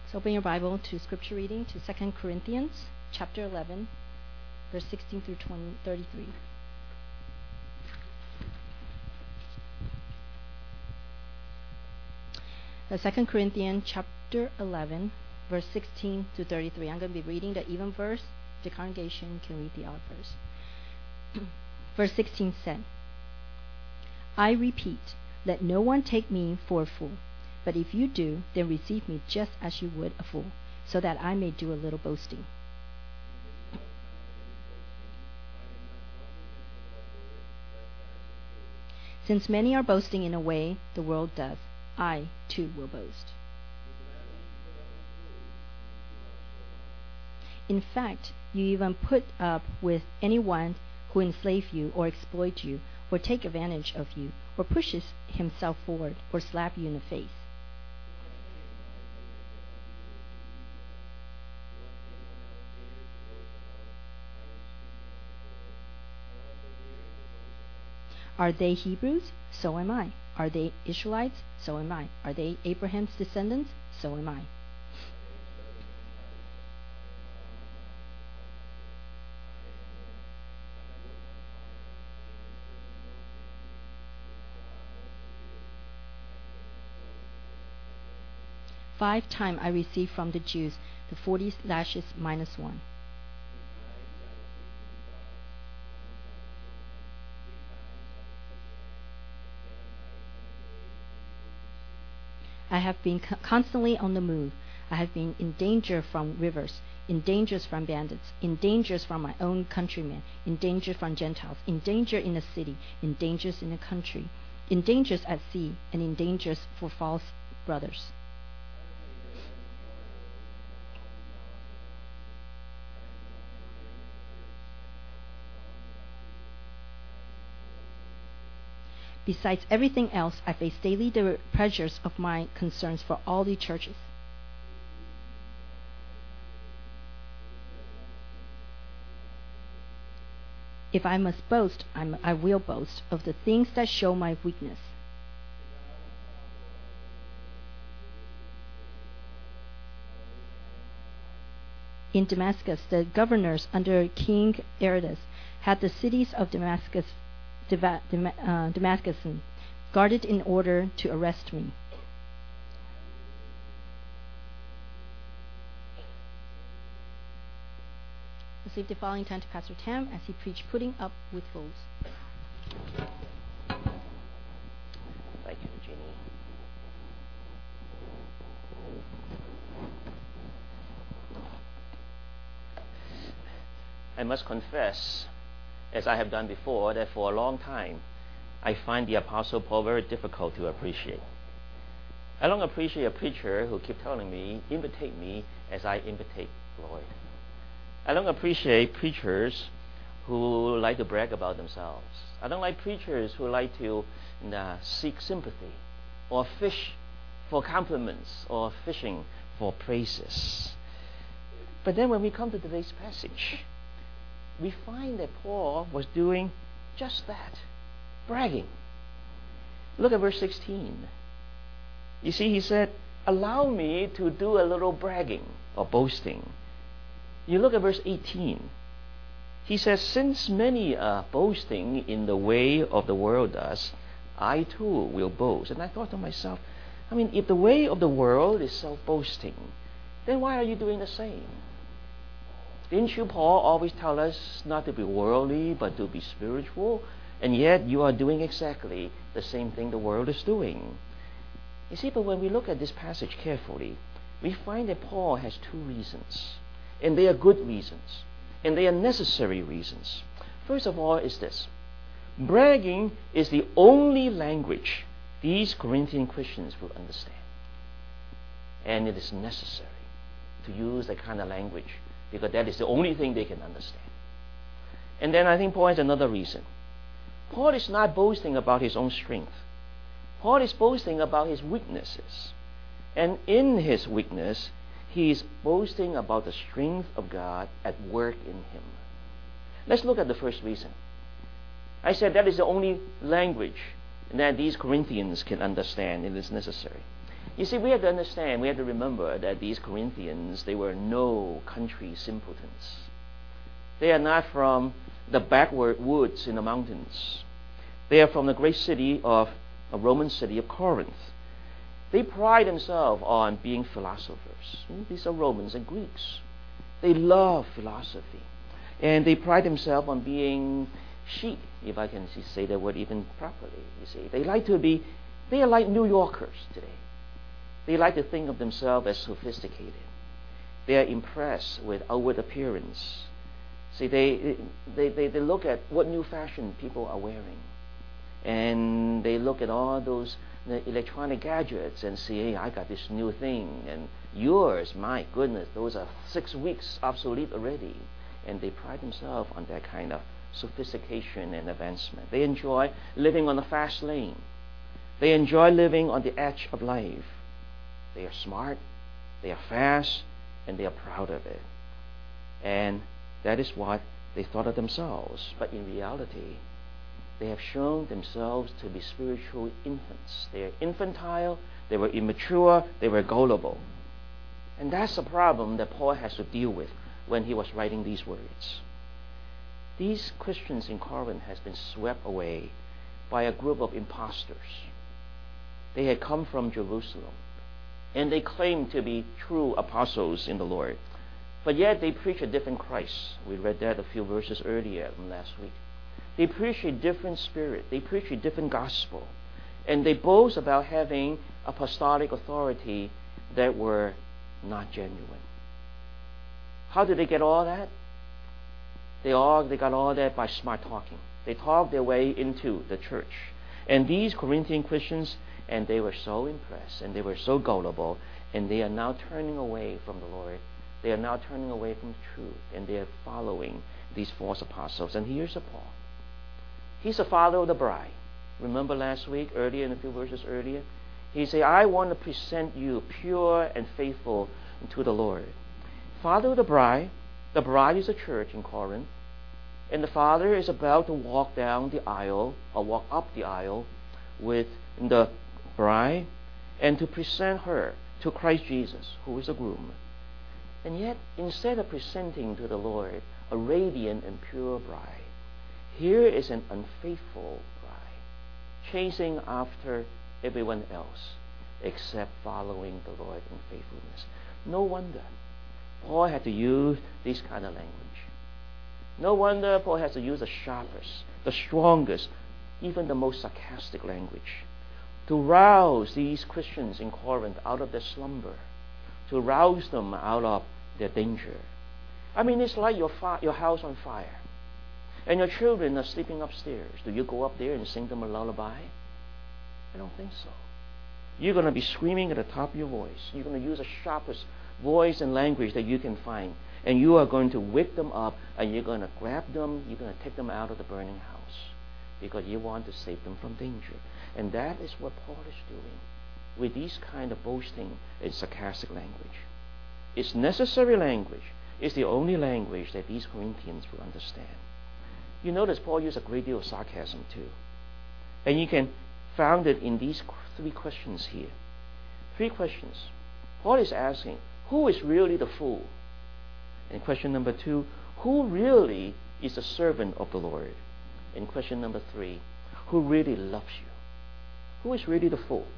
So open your Bible to scripture reading to 2 Corinthians chapter 11, verse 16 through 33. The 2 Corinthians chapter 11, verse 16 to 33. I'm going to be reading the even verse. The congregation can read the odd verse. Verse 16 said, I repeat, let no one take me for a fool. But if you do, then receive me just as you would a fool, so that I may do a little boasting. Since many are boasting in a way the world does, I too will boast. In fact, you even put up with anyone who enslave you or exploit you or take advantage of you or pushes himself forward or slap you in the face. Are they Hebrews? So am I. Are they Israelites? So am I. Are they Abraham's descendants? So am I. Five times I received from the Jews the 40 lashes minus one. I have been constantly on the move. I have been in danger from rivers, in dangers from bandits, in dangers from my own countrymen, in danger from Gentiles, in danger in the city, in dangers in the country, in dangers at sea, and in dangers for false brothers. Besides everything else, I face daily the pressures of my concerns for all the churches. If I must boast, I will boast of the things that show my weakness. In Damascus, the governors under King Aretas had the cities of Damascus guarded in order to arrest me. Let's leave the following time to Pastor Tam as he preached Putting Up with Fools. Thank you, Jeannie. I must confess, as I have done before, that for a long time I find the Apostle Paul very difficult to appreciate. I don't appreciate a preacher who keeps telling me, imitate me as I imitate Lloyd. I don't appreciate preachers who like to brag about themselves. I don't like preachers who like to seek sympathy or fish for compliments or fishing for praises. But then when we come to today's passage, we find that Paul was doing just that, bragging. Look at verse 16. You see, he said, allow me to do a little bragging or boasting. You look at verse 18. He says, since many are boasting in the way of the world does, I too will boast. And I thought to myself, if the way of the world is self-boasting, then why are you doing the same? Didn't you, Paul, always tell us not to be worldly, but to be spiritual? And yet you are doing exactly the same thing the world is doing. You see, but when we look at this passage carefully, we find that Paul has two reasons. And they are good reasons. And they are necessary reasons. First of all is this. Bragging is the only language these Corinthian Christians will understand. And it is necessary to use that kind of language, because that is the only thing they can understand. And then I think Paul has another reason. Paul is not boasting about his own strength. Paul is boasting about his weaknesses. And in his weakness, he is boasting about the strength of God at work in him. Let's look at the first reason. I said that is the only language that these Corinthians can understand, and is necessary. You see, we have to understand, we have to remember that these Corinthians, they were no country simpletons. They are not from the backward woods in the mountains. They are from the great city of a Roman city of Corinth. They pride themselves on being philosophers. These are Romans and Greeks. They love philosophy. And they pride themselves on being chic, if I can say that word even properly. You see, they are like New Yorkers today. They like to think of themselves as sophisticated. They are impressed with outward appearance. See, they look at what new fashion people are wearing. And they look at all those electronic gadgets and say, hey, I got this new thing. And yours, my goodness, those are 6 weeks obsolete already. And they pride themselves on that kind of sophistication and advancement. They enjoy living on the fast lane. They enjoy living on the edge of life. They are smart, they are fast, and they are proud of it. And that is what they thought of themselves. But in reality, they have shown themselves to be spiritual infants. They are infantile, they were immature, they were gullible. And that's the problem that Paul has to deal with when he was writing these words. These Christians in Corinth has been swept away by a group of impostors. They had come from Jerusalem, and they claimed to be true apostles in the Lord. But yet they preach a different Christ. We read that a few verses earlier from last week. They preach a different spirit. They preach a different gospel. And they boast about having apostolic authority that were not genuine. How did they get all that? They got all that by smart talking. They talked their way into the church. And these Corinthian Christians, and they were so impressed, and they were so gullible, and they are now turning away from the Lord. They are now turning away from the truth, and they are following these false apostles. And here's Paul. He's the father of the bride. Remember last week, earlier, in a few verses earlier? He said, I want to present you pure and faithful to the Lord. Father of the bride is a church in Corinth, and the father is about to walk down the aisle, or walk up the aisle with the bride, and to present her to Christ Jesus, who is the groom. And yet, instead of presenting to the Lord a radiant and pure bride, here is an unfaithful bride, chasing after everyone else except following the Lord in faithfulness. No wonder Paul had to use this kind of language. No wonder Paul has to use the sharpest, the strongest, even the most sarcastic language to rouse these Christians in Corinth out of their slumber, to rouse them out of their danger. I mean, it's like your house on fire, and your children are sleeping upstairs. Do you go up there and sing them a lullaby? I don't think so. You're going to be screaming at the top of your voice. You're going to use the sharpest voice and language that you can find, and you are going to wake them up, and you're going to grab them, you're going to take them out of the burning house, because you want to save them from danger. And that is what Paul is doing with these kind of boasting and sarcastic language. It's necessary language. It's the only language that these Corinthians will understand. You notice Paul used a great deal of sarcasm too. And you can find it in these 3 questions here. 3 questions. Paul is asking, who is really the fool? And question number 2, who really is the servant of the Lord? And question number 3, who really loves you? Who is really the fool?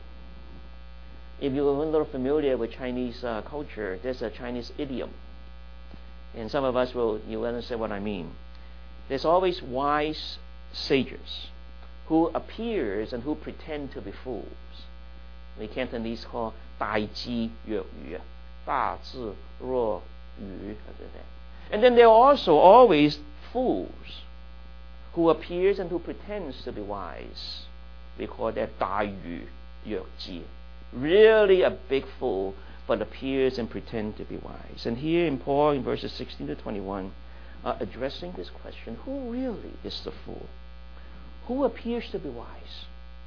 If you're a little familiar with Chinese culture, there's a Chinese idiom. And some of us you'll understand what I mean. There's always wise sages who appears and who pretend to be fools. We Cantonese call 大智若愚, 大智若愚. And then there are also always fools who appears and who pretends to be wise. We call that 大愚若智. Really a big fool, but appears and pretends to be wise. And here in Paul, in verses 16 to 21, addressing this question, who really is the fool? Who appears to be wise,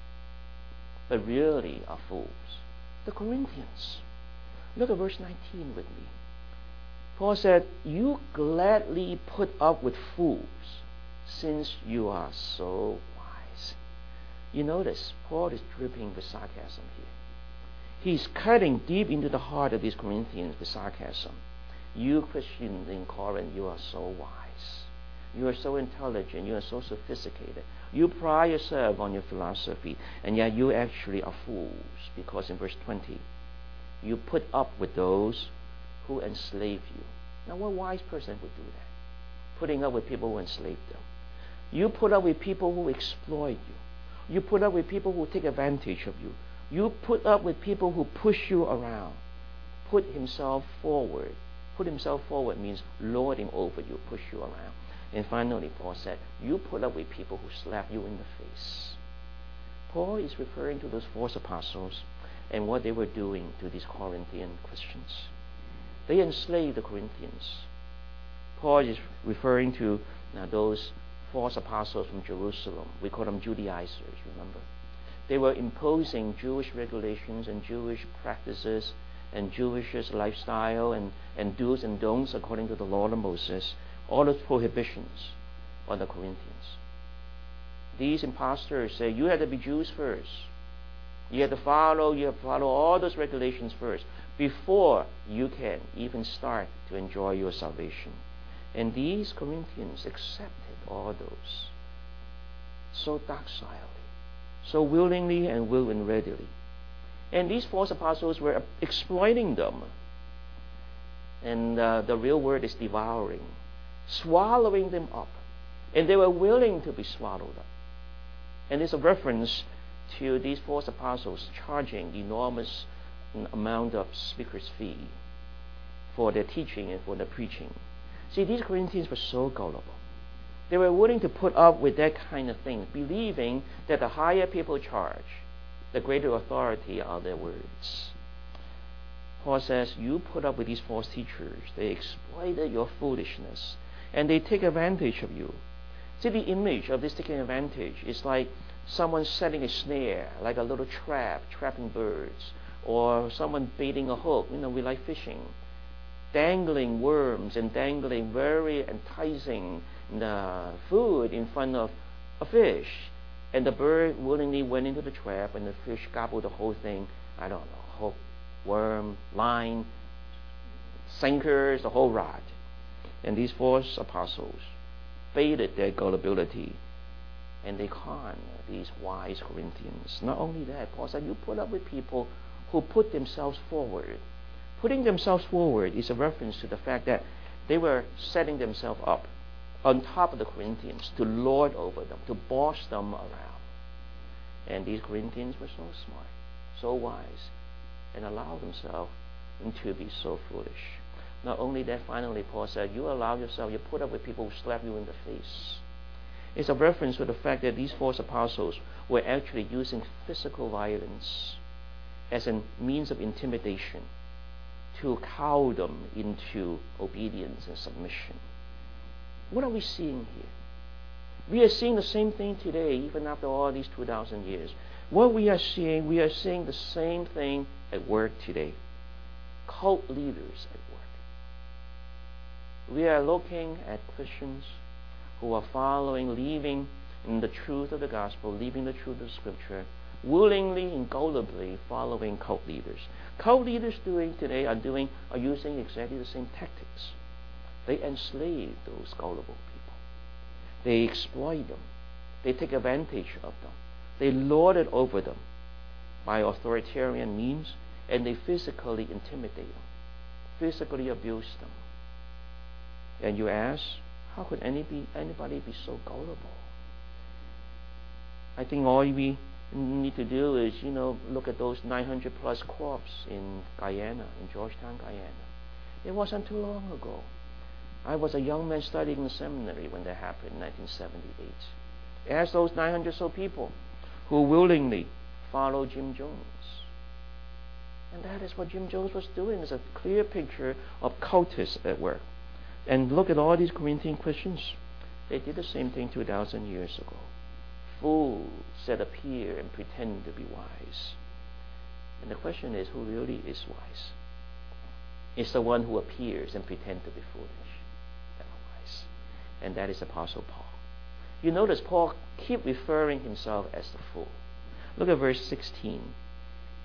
but really are fools? The Corinthians. Look at verse 19 with me. Paul said, you gladly put up with fools, since you are so wise. You notice, Paul is dripping with sarcasm here. He's cutting deep into the heart of these Corinthians with sarcasm. You Christians in Corinth, you are so wise. You are so intelligent. You are so sophisticated. You pride yourself on your philosophy, and yet you actually are fools, because in verse 20, you put up with those who enslave you. Now, what wise person would do that? Putting up with people who enslave them. You put up with people who exploit you. You put up with people who take advantage of you. You put up with people who push you around. Put himself forward. Put himself forward means lording over you, push you around. And finally, Paul said, you put up with people who slap you in the face. Paul is referring to those false apostles and what they were doing to these Corinthian Christians. They enslaved the Corinthians. Paul is referring to those false apostles from Jerusalem. We call them Judaizers, remember? They were imposing Jewish regulations and Jewish practices and Jewish lifestyle and do's and don'ts according to the law of Moses, all those prohibitions on the Corinthians. These impostors say, you have to be Jews first. You have to follow all those regulations first before you can even start to enjoy your salvation. And these Corinthians accepted all those so docilely, so willingly and will and readily. And these false apostles were exploiting them. And the real word is devouring, swallowing them up. And they were willing to be swallowed up. And it's a reference to these false apostles charging enormous amount of speaker's fee for their teaching and for their preaching. See, these Corinthians were so gullible. They were willing to put up with that kind of thing, believing that the higher people charge, the greater authority are their words. Paul says, you put up with these false teachers. They exploited your foolishness, and they take advantage of you. See, the image of this taking advantage is like someone setting a snare, like a little trap, trapping birds, or someone baiting a hook. We like fishing. Dangling worms and dangling very enticing food in front of a fish. And the bird willingly went into the trap, and the fish gobbled the whole thing. I don't know, hook, worm, line, sinkers, the whole rod. And these false apostles baited their gullibility, and they conned these wise Corinthians. Not only that, Paul said, you put up with people who put themselves forward. Putting themselves forward is a reference to the fact that they were setting themselves up on top of the Corinthians to lord over them, to boss them around. And these Corinthians were so smart, so wise, and allowed themselves to be so foolish. Not only that, finally, Paul said, you allow yourself, you put up with people who slap you in the face. It's a reference to the fact that these false apostles were actually using physical violence as a means of intimidation to cow them into obedience and submission. What are we seeing here? We are seeing the same thing today, even after all these 2,000 years. What we are seeing the same thing at work today. Cult leaders at work. We are looking at Christians who are leaving in the truth of the gospel, leaving the truth of Scripture, willingly and gullibly following cult leaders. Cult leaders today are using exactly the same tactics. They enslave those gullible people. They exploit them. They take advantage of them. They lord it over them by authoritarian means, and they physically intimidate them, physically abuse them. And you ask, how could anybody be so gullible? I think all we need to do is, look at those 900 plus corpses in Guyana, in Georgetown, Guyana. It wasn't too long ago. I was a young man studying in the seminary when that happened in 1978. Ask those 900 so people who willingly followed Jim Jones. And that is what Jim Jones was doing. It's a clear picture of cultists at work. And look at all these Corinthian Christians. They did the same thing 2,000 years ago. Fools that appear and pretend to be wise. And the question is, who really is wise? It's the one who appears and pretends to be foolish. That are wise. And that is Apostle Paul. You notice Paul keep referring himself as the fool. Look at verse 16.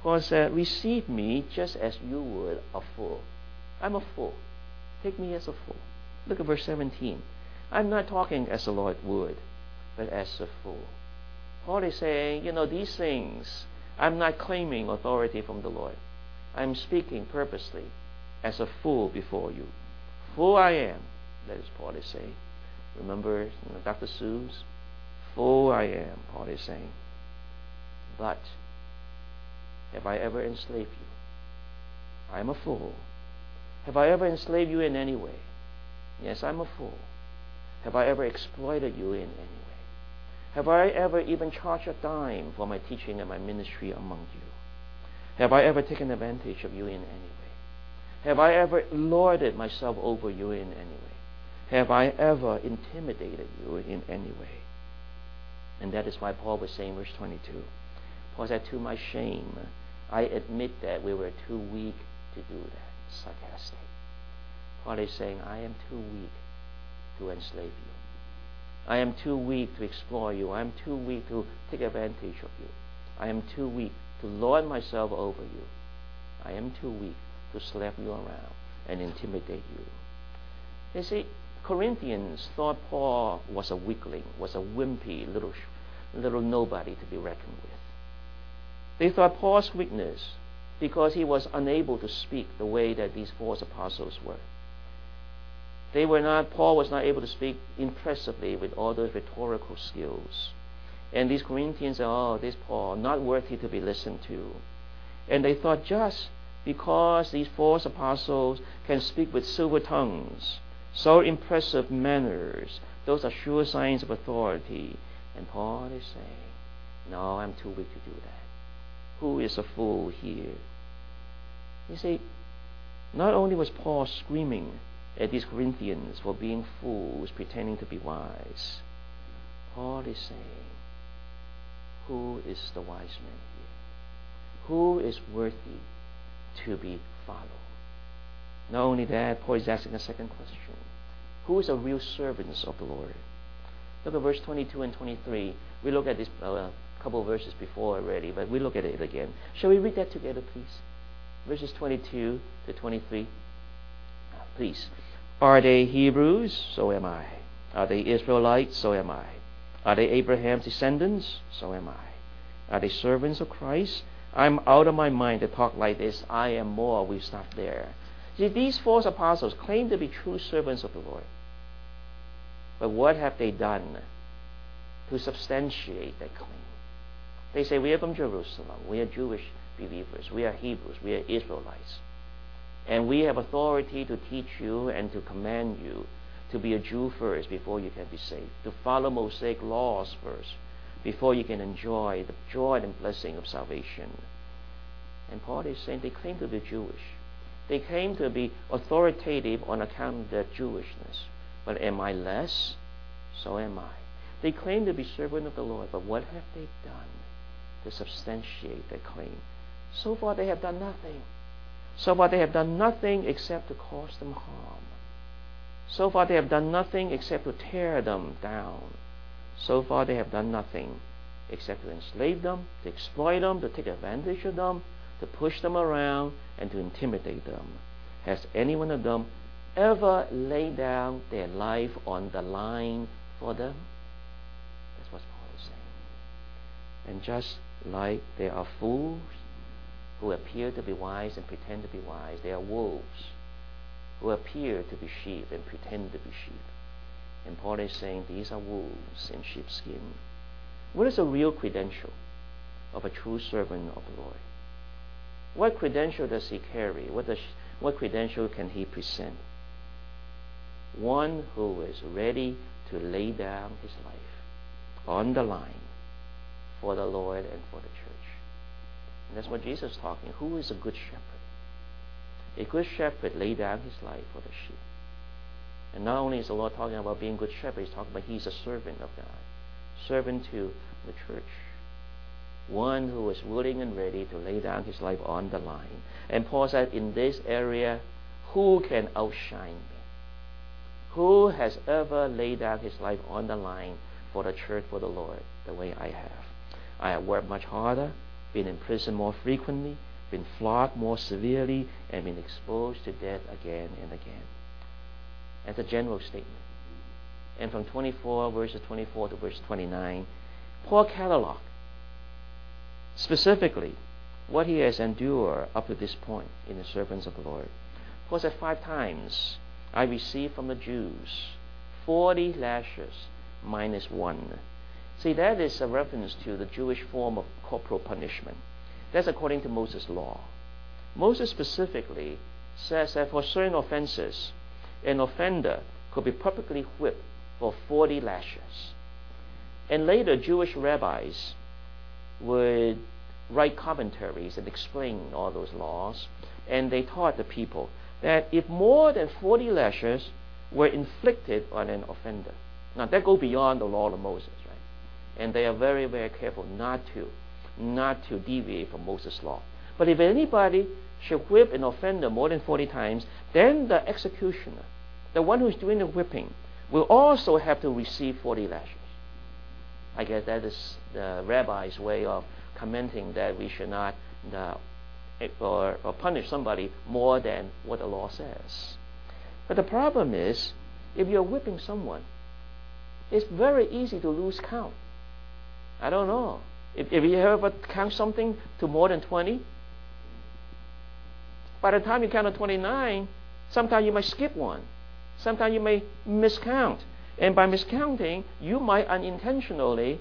Paul said, receive me just as you would a fool. I'm a fool. Take me as a fool. Look at verse 17. I'm not talking as the Lord would, but as a fool. Paul is saying, these things, I'm not claiming authority from the Lord. I'm speaking purposely as a fool before you. Fool I am, that is Paul is saying. Remember Dr. Seuss? Fool I am, Paul is saying. But have I ever enslaved you? I'm a fool. Have I ever enslaved you in any way? Yes, I'm a fool. Have I ever exploited you in any way? Have I ever even charged a dime for my teaching and my ministry among you? Have I ever taken advantage of you in any way? Have I ever lorded myself over you in any way? Have I ever intimidated you in any way? And that is why Paul was saying, verse 22, Paul said, to my shame, I admit that we were too weak to do that. Sarcastic. Paul is saying, I am too weak to enslave you. I am too weak to exploit you. I am too weak to take advantage of you. I am too weak to lord myself over you. I am too weak to slap you around and intimidate you. You see, Corinthians thought Paul was a weakling, was a wimpy little nobody to be reckoned with. They thought Paul's weakness because he was unable to speak the way that these false apostles were. Paul was not able to speak impressively with all those rhetorical skills. And these Corinthians are, this Paul, not worthy to be listened to. And they thought just because these false apostles can speak with silver tongues, so impressive manners, those are sure signs of authority. And Paul is saying, no, I'm too weak to do that. Who is a fool here? You see, not only was Paul screaming at these Corinthians for being fools, pretending to be wise, Paul is saying, who is the wise man here? Who is worthy to be followed? Not only that, Paul is asking a second question. Who is a real servant of the Lord? Look at verse 22 and 23. We looked at this couple of verses before already, but we look at it again. Shall we read that together, please? Verses 22 to 23. Please. Are they Hebrews? So am I. Are they Israelites? So am I. Are they Abraham's descendants? So am I. Are they servants of Christ? I'm out of my mind to talk like this. I am more. We stop there. See, these false apostles claim to be true servants of the Lord. But what have they done to substantiate that claim? They say, we are from Jerusalem. We are Jewish believers. We are Hebrews. We are Israelites. And we have authority to teach you and to command you to be a Jew first before you can be saved, to follow Mosaic laws first before you can enjoy the joy and blessing of salvation. And Paul is saying they claim to be Jewish. They claim to be authoritative on account of their Jewishness. But am I less? So am I. They claim to be servant of the Lord, but what have they done to substantiate their claim? So far they have done nothing. So far they have done nothing except to cause them harm. So far they have done nothing except to tear them down. So far they have done nothing except to enslave them, to exploit them, to take advantage of them, to push them around, and to intimidate them. Has any one of them ever laid down their life on the line for them? That's what Paul is saying. And just like there are fools who appear to be wise and pretend to be wise, there are wolves who appear to be sheep and pretend to be sheep. And Paul is saying these are wolves in sheepskin. What is a real credential of a true servant of the Lord? What credential does he carry? What credential can he present? One who is ready to lay down his life on the line for the Lord and for the church. And that's what Jesus is talking. Who is a good shepherd? A good shepherd laid down his life for the sheep. And not only is the Lord talking about being a good shepherd, he's talking about he's a servant of God. Servant to the church. One who is willing and ready to lay down his life on the line. And Paul said, in this area, who can outshine me? Who has ever laid down his life on the line for the church, for the Lord, the way I have? I have worked much harder. been in prison more frequently, been flogged more severely, and been exposed to death again and again. That's a general statement. And from verses 24 to verse 29, Paul cataloged specifically what he has endured up to this point in the servants of the Lord. Paul said 5 times, I received from the Jews 40 lashes minus 1. See, that is a reference to the Jewish form of corporal punishment. That's according to Moses' law. Moses specifically says that for certain offenses, an offender could be publicly whipped for 40 lashes. And later, Jewish rabbis would write commentaries and explain all those laws, and they taught the people that if more than 40 lashes were inflicted on an offender, now that goes beyond the law of Moses, right? And they are very, very careful not to deviate from Moses' law. But if anybody should whip an offender more than 40 times, then the executioner, the one who's doing the whipping, will also have to receive 40 lashes. I guess that is the rabbi's way of commenting that we should not or punish somebody more than what the law says. But the problem is, if you're whipping someone, it's very easy to lose count. I don't know. If you ever count something to more than 20, by the time you count to 29, sometimes you might skip one. Sometimes you may miscount. And by miscounting, you might unintentionally,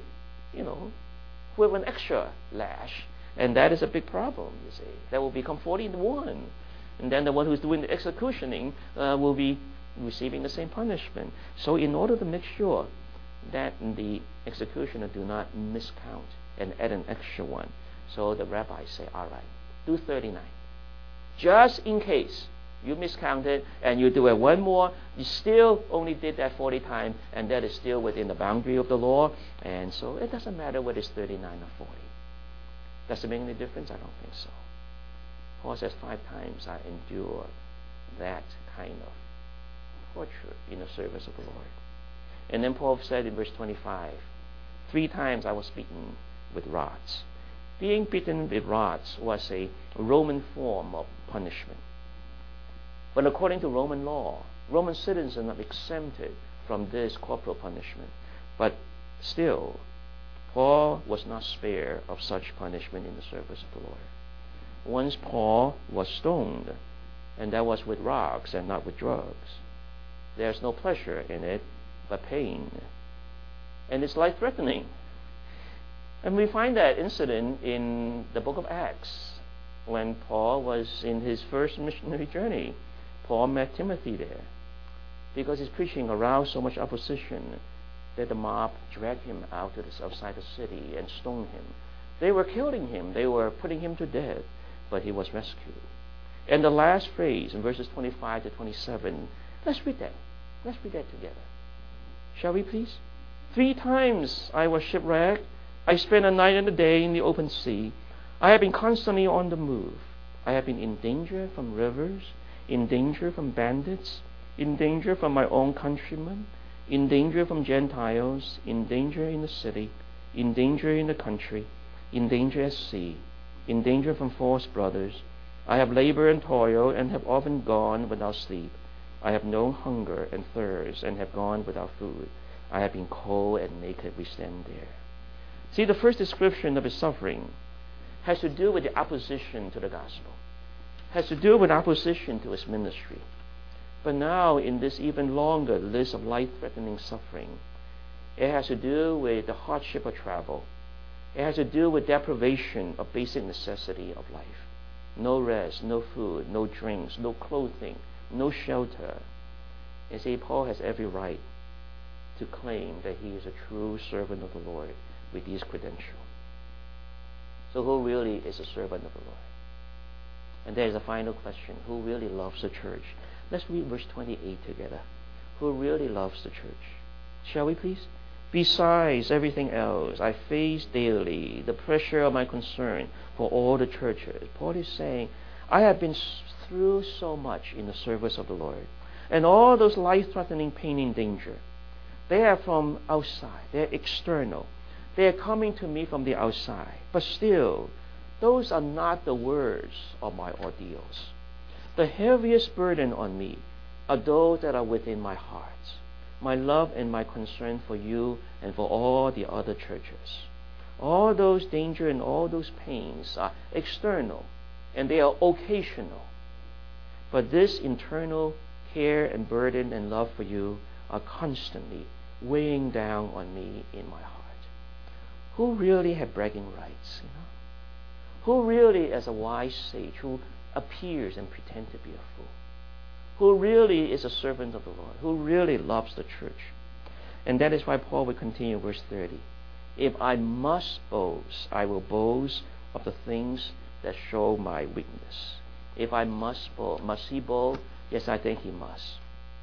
whip an extra lash. And that is a big problem, you see. That will become 41. And then the one who's doing the executioning will be receiving the same punishment. So in order to make sure that the executioner do not miscount and add an extra one, so the rabbis say, all right, do 39. Just in case you miscounted and you do it one more, you still only did that 40 times, and that is still within the boundary of the law. And so it doesn't matter whether it's 39 or 40. Does it make any difference? I don't think so. Paul says 5 times I endure that kind of torture in the service of the Lord. And then Paul said in verse 25, 3 times I was beaten with rods. Being beaten with rods was a Roman form of punishment. But according to Roman law, Roman citizens are exempted from this corporal punishment. But still, Paul was not spared of such punishment in the service of the Lord. Once Paul was stoned, and that was with rocks and not with drugs. There's no pleasure in it, but pain. And it's life-threatening. And we find that incident in the book of Acts, when Paul was in his first missionary journey. Paul met Timothy there because his preaching aroused so much opposition that the mob dragged him out to the outside the city and stoned him. They were killing him. They were putting him to death, but he was rescued. And the last phrase in verses 25 to 27, let's read that. Let's read that together. Shall we please? 3 times I was shipwrecked. I spent a night and a day in the open sea. I have been constantly on the move. I have been in danger from rivers, in danger from bandits, in danger from my own countrymen, in danger from Gentiles, in danger in the city, in danger in the country, in danger at sea, in danger from false brothers. I have labored and toiled and have often gone without sleep. I have known hunger and thirst and have gone without food. I have been cold and naked. We stand there. See, the first description of his suffering has to do with the opposition to the gospel, has to do with opposition to his ministry. But now, in this even longer list of life-threatening suffering, it has to do with the hardship of travel. It has to do with deprivation of basic necessity of life. No rest, no food, no drinks, no clothing, no shelter. You see, Paul has every right to claim that he is a true servant of the Lord with these credentials. So who really is a servant of the Lord? And there is a final question. Who really loves the church? Let's read verse 28 together. Who really loves the church? Shall we please? Besides everything else, I face daily the pressure of my concern for all the churches. Paul is saying, I have been through so much in the service of the Lord. And all those life-threatening pain and danger, they are from outside. They're external. They are coming to me from the outside. But still, Those are not the words of my ordeals. The heaviest burden on me are those that are within my heart, my love and my concern for you and for all the other churches. All those danger and all those pains are external, and they are occasional. But this internal care and burden and love for you are constantly weighing down on me in my heart. Who really have bragging rights, Who really is a wise sage who appears and pretends to be a fool? Who really is a servant of the Lord? Who really loves the church? And that is why Paul will continue verse 30. If I must boast, I will boast of the things that show my weakness. If I must boast, must he boast? Yes, I think he must.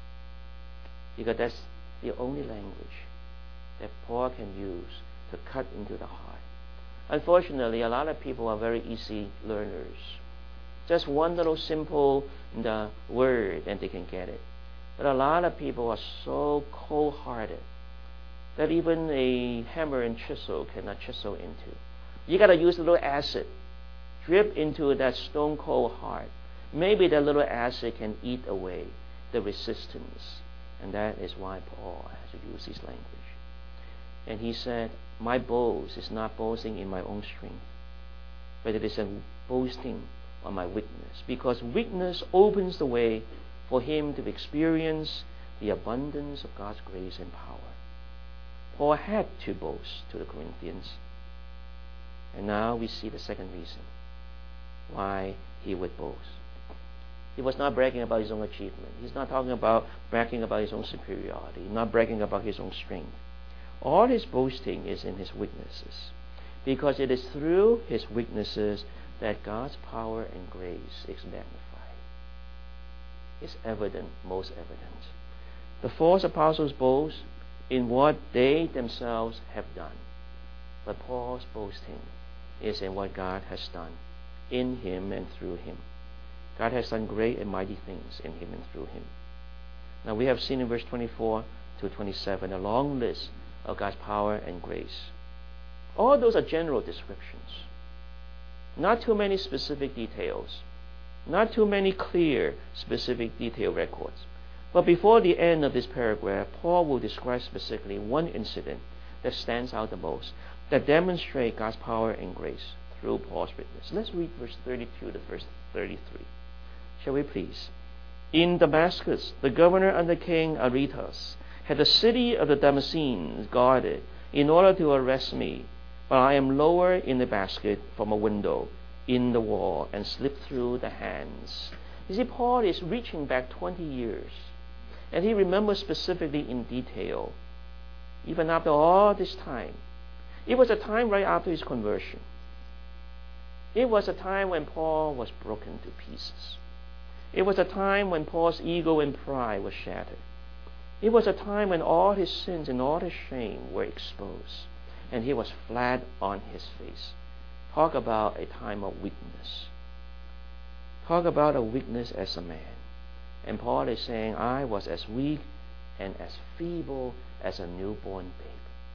Because that's the only language that Paul can use to cut into the heart. Unfortunately, a lot of people are very easy learners. Just one little simple word and they can get it. But a lot of people are so cold-hearted that even a hammer and chisel cannot chisel into. You got to use a little acid, drip into that stone-cold heart. Maybe that little acid can eat away the resistance. And that is why Paul has to use his language. And he said, my boast is not boasting in my own strength, but it is a boasting on my weakness. Because weakness opens the way for him to experience the abundance of God's grace and power. Paul had to boast to the Corinthians. And now we see the second reason why he would boast. He was not bragging about his own achievement. He's not talking about bragging about his own superiority, not bragging about his own strength. All his boasting is in his weaknesses, because it is through his weaknesses that God's power and grace is magnified. It's evident, most evident. The false apostles boast in what they themselves have done, but Paul's boasting is in what God has done in him and through him. God has done great and mighty things in him and through him. Now we have seen in verse 24 to 27 a long list of God's power and grace. All those are general descriptions. Not too many specific details. Not too many clear, specific detail records. But before the end of this paragraph, Paul will describe specifically one incident that stands out the most, that demonstrates God's power and grace through Paul's witness. Let's read verse 32 to verse 33. Shall we please? In Damascus, the governor under King Aretas had the city of the Damascenes guarded in order to arrest me, but I am lowered in a basket from a window in the wall and slipped through the hands. You see, Paul is reaching back 20 years, and he remembers specifically in detail, even after all this time. It was a time right after his conversion. It was a time when Paul was broken to pieces. It was a time when Paul's ego and pride was shattered. It was a time when all his sins and all his shame were exposed, and he was flat on his face. Talk about a time of weakness. Talk about a weakness as a man. And Paul is saying, I was as weak and as feeble as a newborn babe.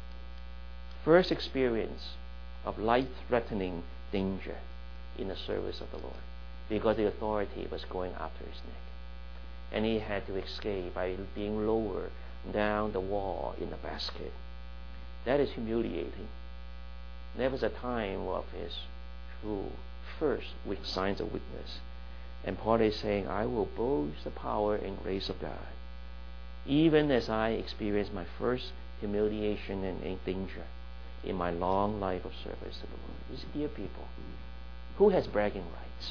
First experience of life-threatening danger in the service of the Lord, because the authority was going after his neck. And he had to escape by being lowered down the wall in a basket. That is humiliating. There was a time of his true first weak signs of weakness. And Paul is saying, I will boast the power and grace of God, even as I experienced my first humiliation and danger in my long life of service to the Lord. You see, dear people, who has bragging rights?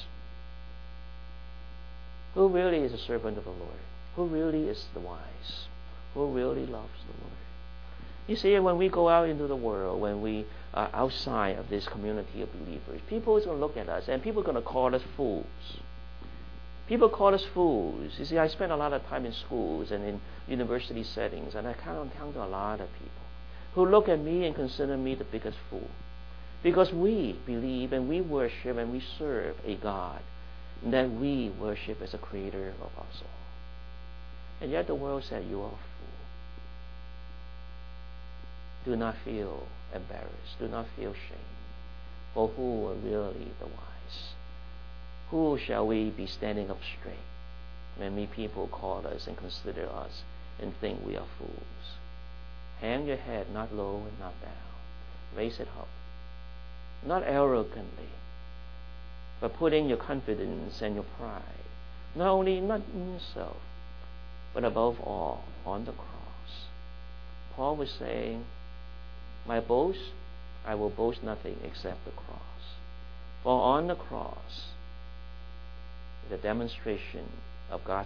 Who really is a servant of the Lord? Who really is the wise? Who really loves the Lord? You see, when we go out into the world, when we are outside of this community of believers, people is going to look at us, and people are going to call us fools. People call us fools. You see, I spend a lot of time in schools and in university settings, and I encounter a lot of people who look at me and consider me the biggest fool. Because we believe and we worship and we serve a God that we worship as a creator of us all. And yet the world said, you are a fool. Do not feel embarrassed. Do not feel shame. For who are really the wise? Who shall we be standing up straight when we people call us and consider us and think we are fools? Hang your head not low and not down. Raise it up, not arrogantly, but putting your confidence and your pride, not in yourself, but above all, on the cross. Paul was saying, my boast, I will boast nothing except the cross. For on the cross, the demonstration of God's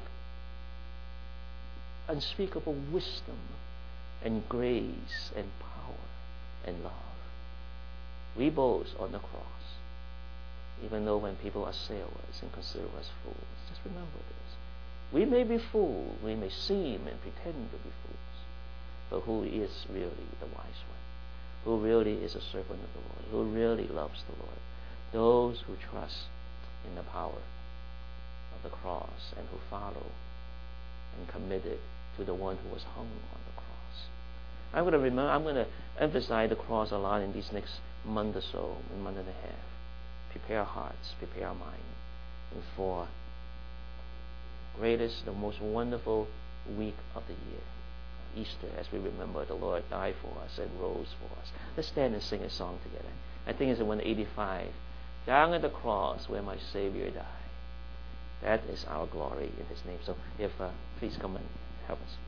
unspeakable wisdom and grace and power and love. We boast on the cross, even though when people assail us and consider us fools. Just remember this. We may be fools, we may seem and pretend to be fools, but who is really the wise one? Who really is a servant of the Lord? Who really loves the Lord? Those who trust in the power of the cross and who follow and committed to the one who was hung on the cross. I'm going to emphasize the cross a lot in these next month or so, a month and a half. Prepare our hearts, prepare our mind, and for greatest, the most wonderful week of the year, Easter, as we remember the Lord died for us and rose for us. Let's stand and sing a song together. I think it's in 185. Down at the cross where my Savior died. That is our glory in His name. So if please come and help us.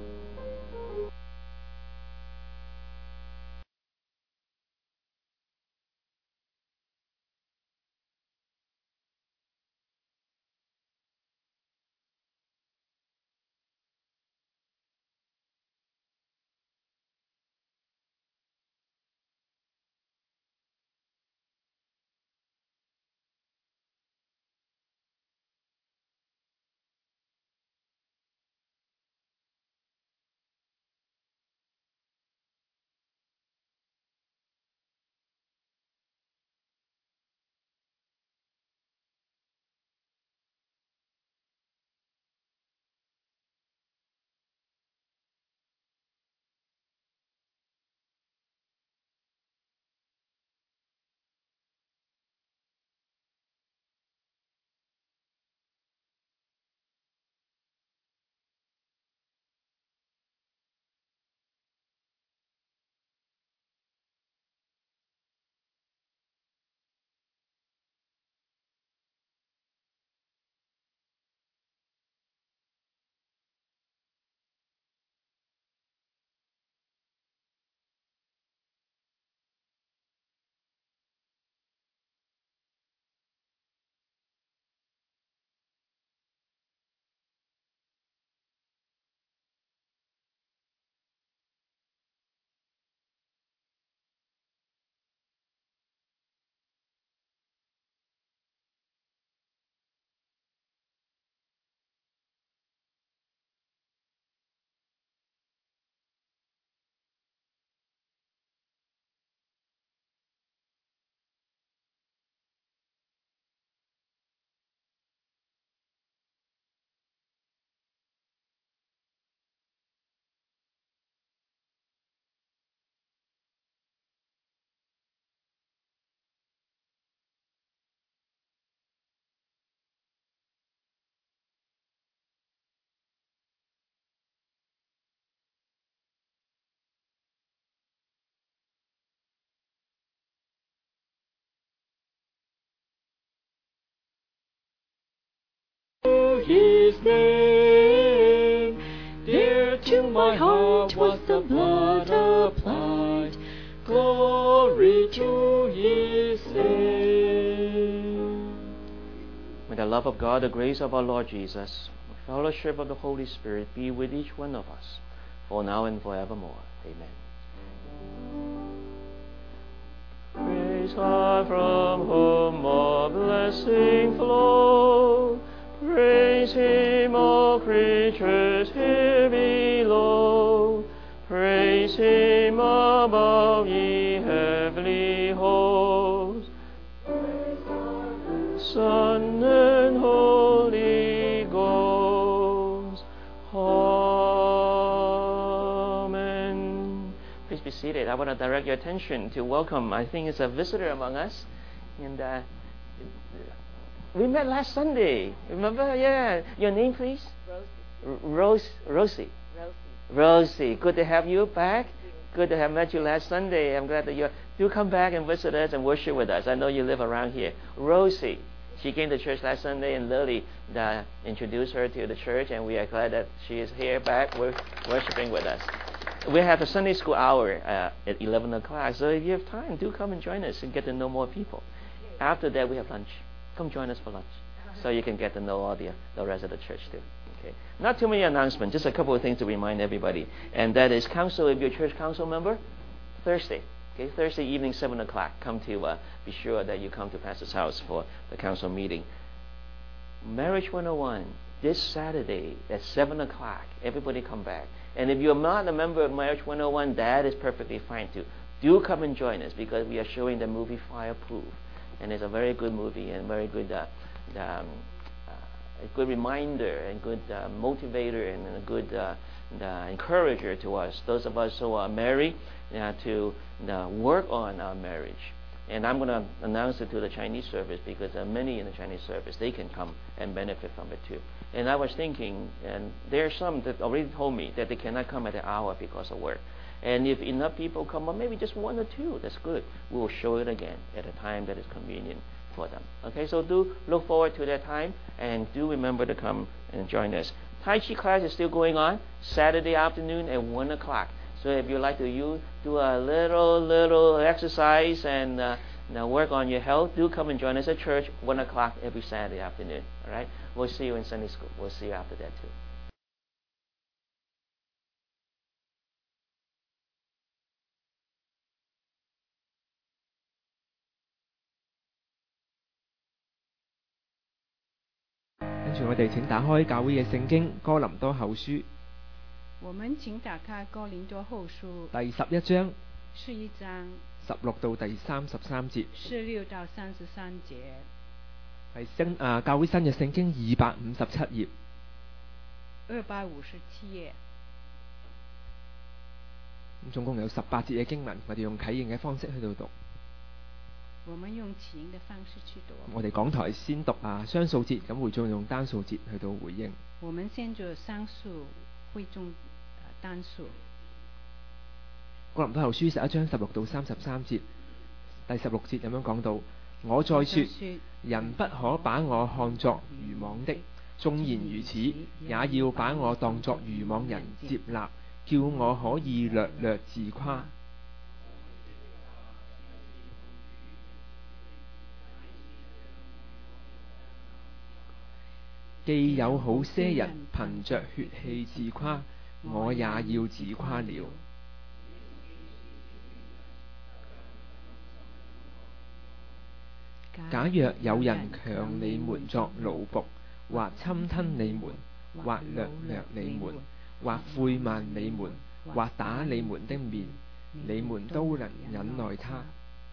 His name, there to my heart was the blood applied. Glory to His name. May the love of God, the grace of our Lord Jesus, the fellowship of the Holy Spirit be with each one of us, for now and forevermore. Amen. Praise God from whom all blessing flow. Praise Him, all creatures here below. Praise Him above, ye heavenly hosts. Son and Holy Ghost. Amen. Please be seated. seated, I want to direct your attention to welcome, I think it's a visitor among us. And we met last Sunday. Remember? Yeah. Your name, please? Rosie. Rosie. Good to have you back. Good to have met you last Sunday. I'm glad that you do come back and visit us and worship with us. I know you live around here. Rosie. She came to church last Sunday, and Lily introduced her to the church, and we are glad that she is here back worshiping with us. We have a Sunday school hour at 11 o'clock, so if you have time, do come and join us and get to know more people. After that, we have lunch. Come join us for lunch, so you can get to know all the rest of the church too. Okay. Not too many announcements, just a couple of things to remind everybody, and that is council. If you're a church council member, Thursday. Okay, Thursday evening, 7 o'clock. Come to be sure that you come to Pastor's house for the council meeting. Marriage 101 this Saturday at 7 o'clock. Everybody come back. And if you're not a member of Marriage 101, that is perfectly fine too. Do come and join us because we are showing the movie Fireproof, and it's a very good movie and very good, a good reminder and good motivator and a good encourager to us. Those of us who are married to work on our marriage. And I'm going to announce it to the Chinese service because there are many in the Chinese service. They can come and benefit from it too. And I was thinking, and there are some that already told me that they cannot come at the hour because of work. And if enough people come, or maybe just one or two, that's good. We will show it again at a time that is convenient for them. Okay, so do look forward to that time, and do remember to come and join us. Tai Chi class is still going on Saturday afternoon at 1 o'clock. So if you like to do a little exercise and work on your health, do come and join us at church 1 o'clock every Saturday afternoon. All right? We'll see you in Sunday school. We'll see you after that too. 跟住我哋請打開教會嘅聖經哥林多後書。 我們請打開哥林多後書第11章 11章 16到第33節 16到33節係教會新嘅聖經257頁 257頁。 咁總共有18節嘅經文，我哋用啟應嘅方式去到讀。 我們用啟應嘅方式去讀。 我哋講台先讀雙數節，咁會眾用單數節去到回應。 我們先做雙數，會眾單數。 哥林多後書11章16到33節，第16節咁樣講到：我再說，人不可把我看作愚妄的，縱然如此，也要把我當作愚妄人接納，叫我可以略略自誇。既有好些人憑着血氣自誇，我也要自誇了。假若有人強你們作奴僕，或侵吞你們，或掠掠你們，或侮慢你們，或打你們的面，你們都能忍耐他。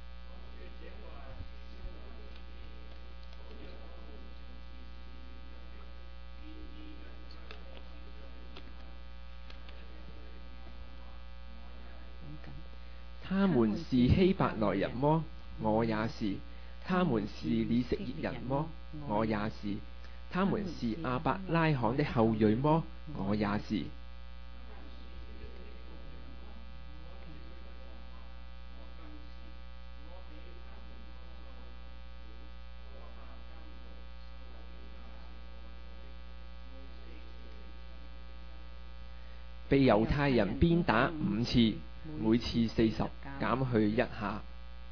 他們是希伯來人麼？我也是。他們是以色列人麼？我也是。他們是亞伯拉罕的後裔麼？我也是。被猶太人鞭打5次，每次40，減去1下。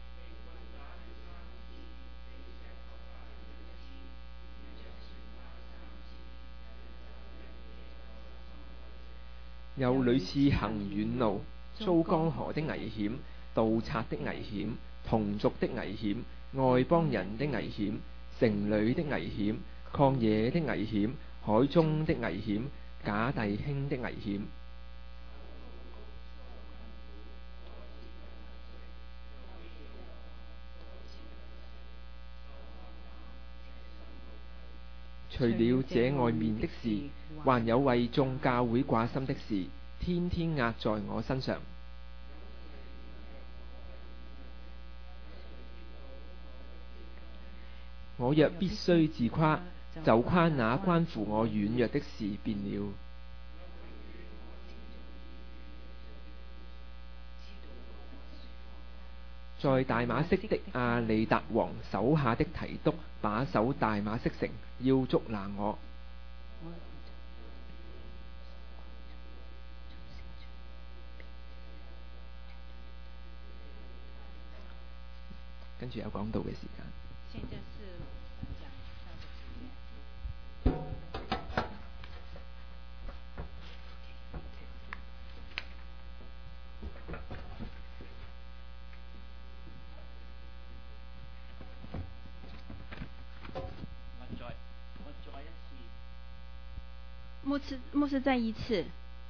又屢次行遠路，遭江河的危險，盜賊的危險，同族的危險，外邦人的危險，城裏的危險，曠野的危險，海中的危險，假弟兄的危險。除了這外面的事，還有為眾教會掛心的事，天天壓在我身上。 我若必須自誇，就誇那關乎我軟弱的事便了。在大馬色的亞利達王手下的提督把守大馬色城，要捉拿我。跟住有講道嘅時間。 現在是講道的時間。 牧師再一次。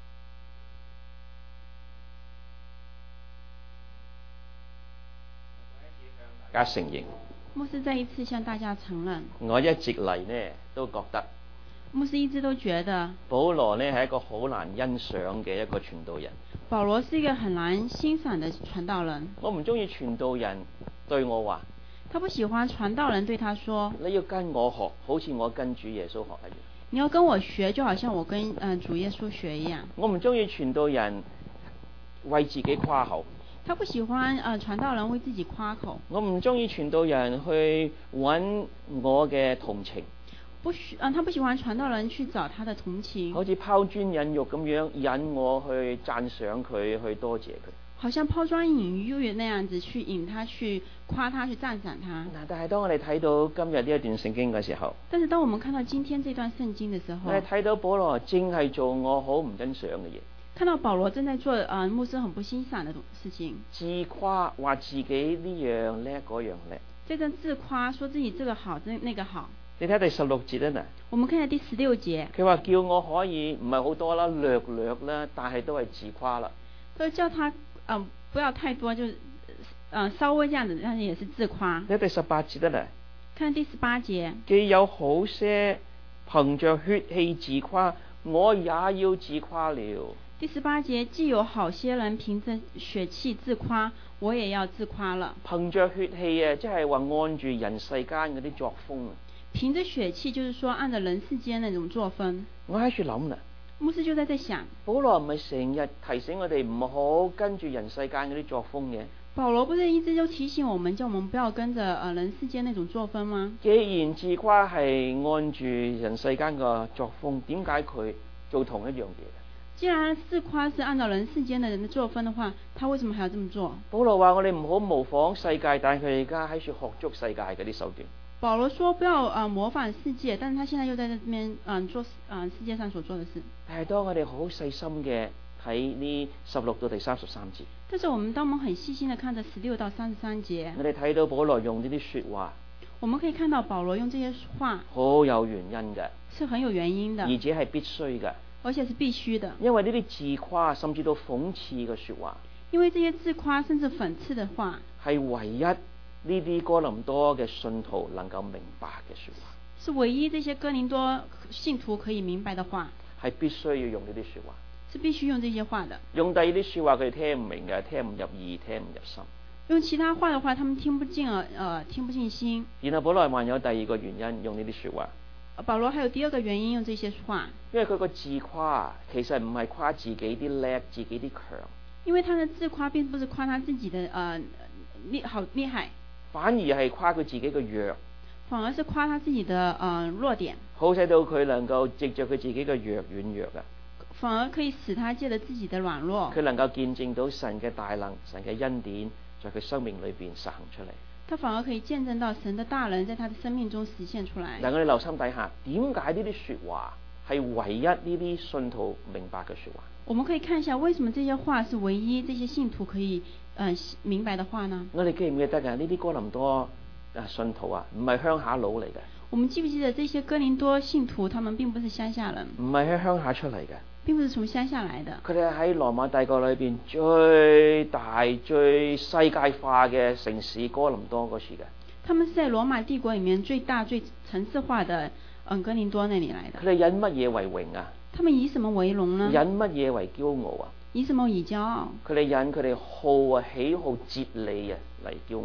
大家承認。 牧師再一次向大家承認。 我一直嚟呢都覺得。 牧師一直都覺得。 保羅呢係一個好難欣賞嘅一個傳道人。 保羅是一個很難欣賞的傳道人。 我唔中意傳道人對我話。 他不喜歡傳道人對他說： 你要跟我學，好似我跟主耶穌學一樣。 你要跟我學，就好像我跟主耶穌學一樣。 我唔中意傳道人為自己誇口。 他不喜歡傳道人為自己誇口。 我唔中意傳道人去揾我嘅同情。 他不喜歡傳道人去找他的同情。 好似拋磚引玉咁樣引我去讚賞佢，去多謝佢。 好像拋磚引玉那樣子去引他去誇他去讚賞他。 但係當我哋睇到今日呢一段聖經嘅時候， 但是當我們看到今天這段聖經的時候， 我哋睇到保羅正係做我好唔欣賞嘅嘢。 看到保羅正在做牧師很不欣賞的事情。 自誇話自己呢樣叻嗰樣叻。 這陣自誇說自己這個好那個好。 你睇第16節啊嗱。 我們看下第16節。 佢話叫我可以唔係好多啦，略略啦，但係都係自誇啦。 佢叫他不要太多，就稍微這樣子，但是也是自誇。 你睇第18節啊嗱。 看第18節。 既有好些憑着血氣自誇，我也要自誇了。 第18節，既有好些人憑着血氣自誇，我也要自誇了。 憑着血氣啊，即係話按住人世間嗰啲作風啊。 憑着血氣，就是說按照人世間那種作風。 我喺處諗啦。 牧師就在想， 保羅唔係成日提醒我哋唔好跟住人世間嗰啲作風嘅。 保羅不是一直就提醒我們，叫我們不要跟着人世間那種作風嗎？ 既然自誇係按住人世間個作風，點解佢做同一樣嘢？ 既然自誇是按照人世間的人的作風的話，他為什麼還要這麼做？ 保羅話我哋唔好模仿世界，但係佢而家喺處學足世界嗰啲手段。 保羅說不要模仿世界，但是他現在又在這邊做世界上所做的事。 係當我哋好細心嘅睇呢16到第33節。 但是我們當我們很細心的看着16到33節， 我哋睇到保羅用呢啲說話， 我們可以看到保羅用這些話好有原因嘅， 是很有原因的， 而且係必須嘅， 而且是必須的。 因為呢啲自誇甚至到諷刺嘅說話， 因為這些自誇甚至諷刺的話， 係唯一呢啲哥林多嘅信徒能夠明白嘅說話， 是唯一這些哥林多信徒可以明白的話， 係必須要用呢啲說話， 是必須用這些話的。 用第二啲說話佢哋聽唔明嘅，聽唔入耳，聽唔入心。 用其他話的話，他們聽不進聽不進心。 然後保羅還有第二個原因用呢啲說話。 保羅還有第二個原因用這些話， 因為佢個自誇其實唔係誇自己啲叻，自己啲強。 因為他的自誇並不是誇他自己的好厲害， 反而係誇佢自己嘅弱， 反而是誇他自己的弱點， 好使到佢能夠藉着佢自己嘅弱軟弱啊， 反而可以使他借着自己的軟弱， 佢能夠見證到神嘅大能、神嘅恩典在佢生命裏邊實行出嚟。 他反而可以見證到神的大能在他的生命中實現出來。 但我哋留心底下，點解呢啲說話係唯一呢啲信徒明白嘅說話？ 我們可以看一下，為什麼這些話是唯一這些信徒可以明白的話呢？ 我哋記唔記得㗎？呢啲哥林多信徒啊，唔係鄉下佬嚟嘅。 我們記不記得這些哥林多信徒，他們並不是鄉下人， 唔係喺鄉下出嚟嘅， 並不是從鄉下來的。 佢哋喺羅馬帝國裏邊最大最世界化嘅城市哥林多嗰處嘅。 他們是在羅馬帝國裡面最大最城市化的哥林多那裡來的。 佢哋引乜嘢為榮啊？ 他們以什麼為榮呢？ 引乜嘢為驕傲啊？ 以什麼以驕傲？ 佢哋引佢哋好啊喜好哲理啊嚟驕傲。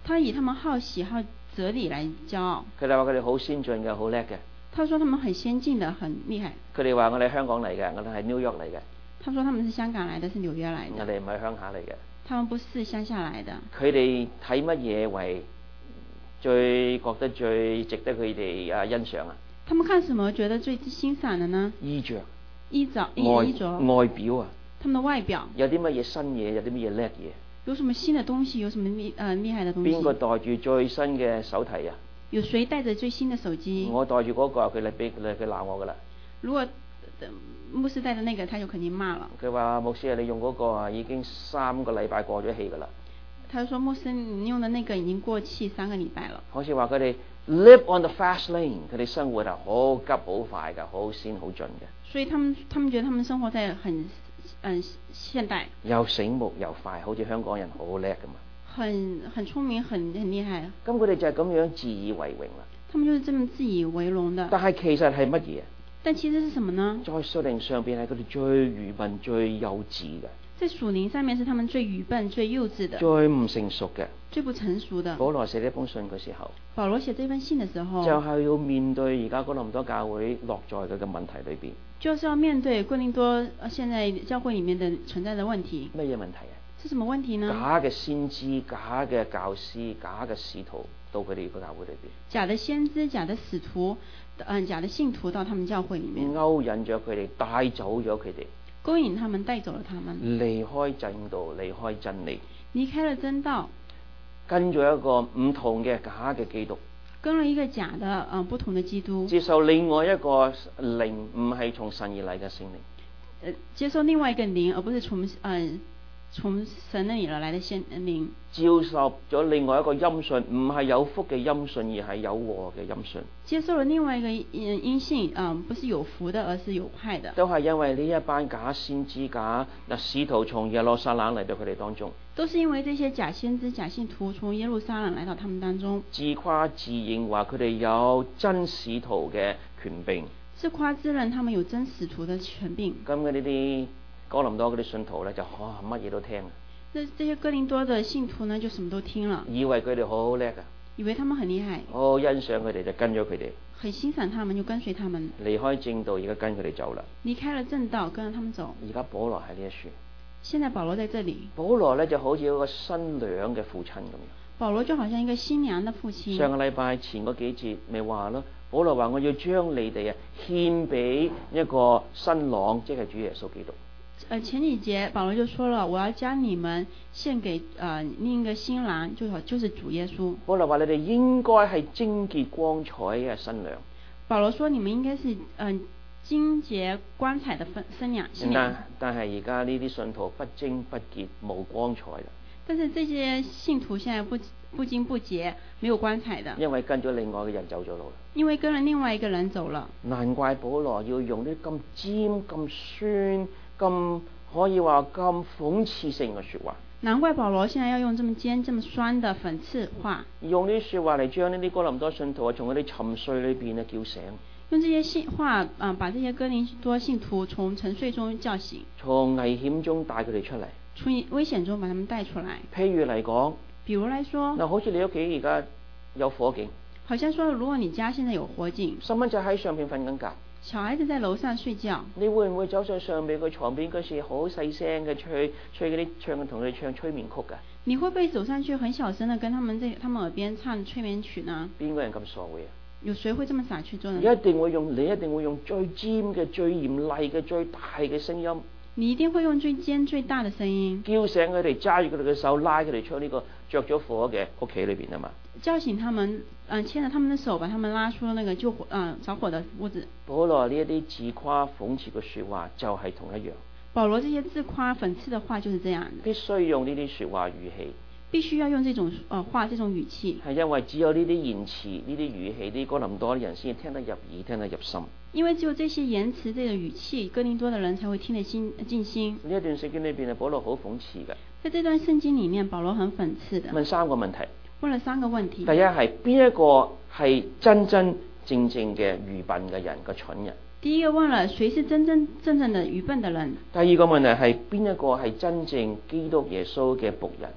他以他們好喜好哲理來驕傲。 佢哋話佢哋好先進嘅，好叻嘅。 他說他們很先進的，很厲害。 佢哋話我哋香港嚟嘅，我哋係 New York 嚟嘅。 他說他們是香港來的，是紐約來的。 我哋唔係鄉下嚟嘅。 他們不是鄉下來的。 佢哋睇乜嘢為最覺得最值得佢哋欣賞啊？ 他們看什麼覺得最欣賞的呢？ 衣着、 衣着、 外表啊。 他們的外表。 有啲乜嘢新嘢，有啲乜嘢叻嘢？ 有什麼新的東西？有什麼厲害的東西？ 邊個袋住最新嘅手提啊？ 有誰帶着最新的手機？ 我帶住嗰個，佢鬧我噶啦。 如果牧師帶着那個，他就肯定罵了。 佢話牧師啊，你用嗰個啊已經3個禮拜過咗氣噶啦。 他說牧師，你用的那個已經過氣3個禮拜了。 好似話佢哋 live on the fast lane， 佢哋生活係好急好快噶，好先好盡嘅。 所以他們覺得他們生活在很現代。 又醒目又快，好似香港人好叻噶嘛。 很聰明，很厲害。 咁佢哋就係咁樣自以為榮啦。 他們就是這麼自以為榮的。 但係其實係乜嘢？ 但其實是什麼呢？ 在屬靈上邊係佢哋最愚笨、最幼稚嘅。 在屬靈上面是他們最愚笨、最幼稚的。 最唔成熟嘅。 最不成熟的。 保羅寫呢封信嘅時候。 保羅寫這封信嘅時候。 就係要面對而家哥林多教會落在佢嘅問題裏邊。 就是要面對哥林多現在教會裡面的存在的問題。 乜嘢問題啊？ 是什麼問題呢？ 假嘅先知、假嘅教師、假嘅使徒到佢哋個教會裏邊。 假的先知、假的使徒，假的信徒到他們教會裡面。 勾引咗佢哋，帶走咗佢哋。 勾引他們，帶走了他們。 離開正道，離開真理。 離開了真道。 跟咗一個唔同嘅假嘅基督。 跟了一個假的不同的基督。 接受另外一個靈，唔係從神而嚟嘅聖靈。 接受另外一個靈，而不是從神那裡而來的聖靈。 接受咗另外一個音訊，唔係有福嘅音訊，而係有禍嘅音訊。 接受了另外一個音訊，不是有福的，而是有害的。 都係因為呢一班假先知、假使徒從耶路撒冷嚟到佢哋當中。 都是因為這些假先知、假信徒從耶路撒冷來到他們當中。 自誇自認話佢哋有真使徒嘅權柄。 自誇自認他們有真使徒的權柄。 咁嘅呢啲哥林多嗰啲信徒咧，就乜嘢都聽。 這些哥林多的信徒呢，就什麼都聽了。 以為佢哋好叻噶。 以為他們很厲害。 好欣賞佢哋，就跟咗佢哋。 很欣賞他們，就跟隨他們。 離開正道，而家跟佢哋走啦。 離開了正道，跟着他們走。 而家保羅喺呢一處。 現在保羅在這裡。 保羅咧就好似一個新娘嘅父親咁樣。 保羅就好像一個新娘的父親。 上個禮拜前嗰幾節咪話咯，保羅話我要將你哋獻俾一個新郎，即係主耶穌基督。 前幾節保羅就說了，我要將你們獻給另一個新郎，就是主耶穌。 保羅話你哋應該係貞潔光彩嘅新娘。 保羅說你們應該是貞潔光彩的新娘。 但係而家呢啲信徒不貞不潔，冇光彩啦。 但是這些信徒現在不貞不潔，沒有光彩的。 因為跟咗另外嘅人走咗路啦。 因為跟了另外一個人走了。 難怪保羅要用啲咁尖、咁酸、咁可以話咁諷刺性嘅說話。 難怪保羅現在要用這麼尖、這麼酸的諷刺話。 用呢啲說話嚟將呢啲哥林多信徒從佢哋沉睡裏邊叫醒。 用這些話把這些哥林多信徒從沉睡中叫醒。 從危險中帶佢哋出嚟。 從危險中把他們帶出來。 譬如嚟講， 比如來說， 好似你屋企而家有火警。 好像說，如果你家現在有火警， 細蚊仔喺上邊瞓緊覺， 小孩子在樓上睡覺， 你會唔會走上上邊個床邊嗰時好細聲嘅吹嗰啲唱同佢哋唱催眠曲㗎？ 你會不會走上去很小聲的跟他們耳邊唱催眠曲呢？ 邊個人咁傻會啊？ 有誰會這麼傻去做呢？ 你一定會用最尖嘅、最嚴厲嘅、最大嘅聲音。 你一定會用最尖最大的聲音， 叫醒佢哋，揸住佢哋嘅手，拉佢哋出呢個着咗火嘅屋企裏邊啊嘛。 叫醒他們，牽着他們的手，把他們拉出了那個着火的屋子。 保羅呢一啲自誇諷刺嘅說話就係同一樣。 保羅這些自誇諷刺的話就是這樣的。 必須用呢啲說話語氣。 必須要用這種話，這種語氣。 係因為只有呢啲言辭、呢啲語氣，啲哥林多人先聽得入耳、聽得入心。 因為只有這些言辭、這個語氣，哥林多的人才會聽得進心。 呢一段聖經裏邊，保羅好諷刺嘅。 在這段聖經裡面，保羅很諷刺的。 問3個問題。 問了3個問題。 第一係邊一個係真真正正嘅愚笨嘅人，個蠢人？ 第一個問了誰是真真正正的愚笨的人？ 第二個問題係邊一個係真正基督耶穌嘅僕人？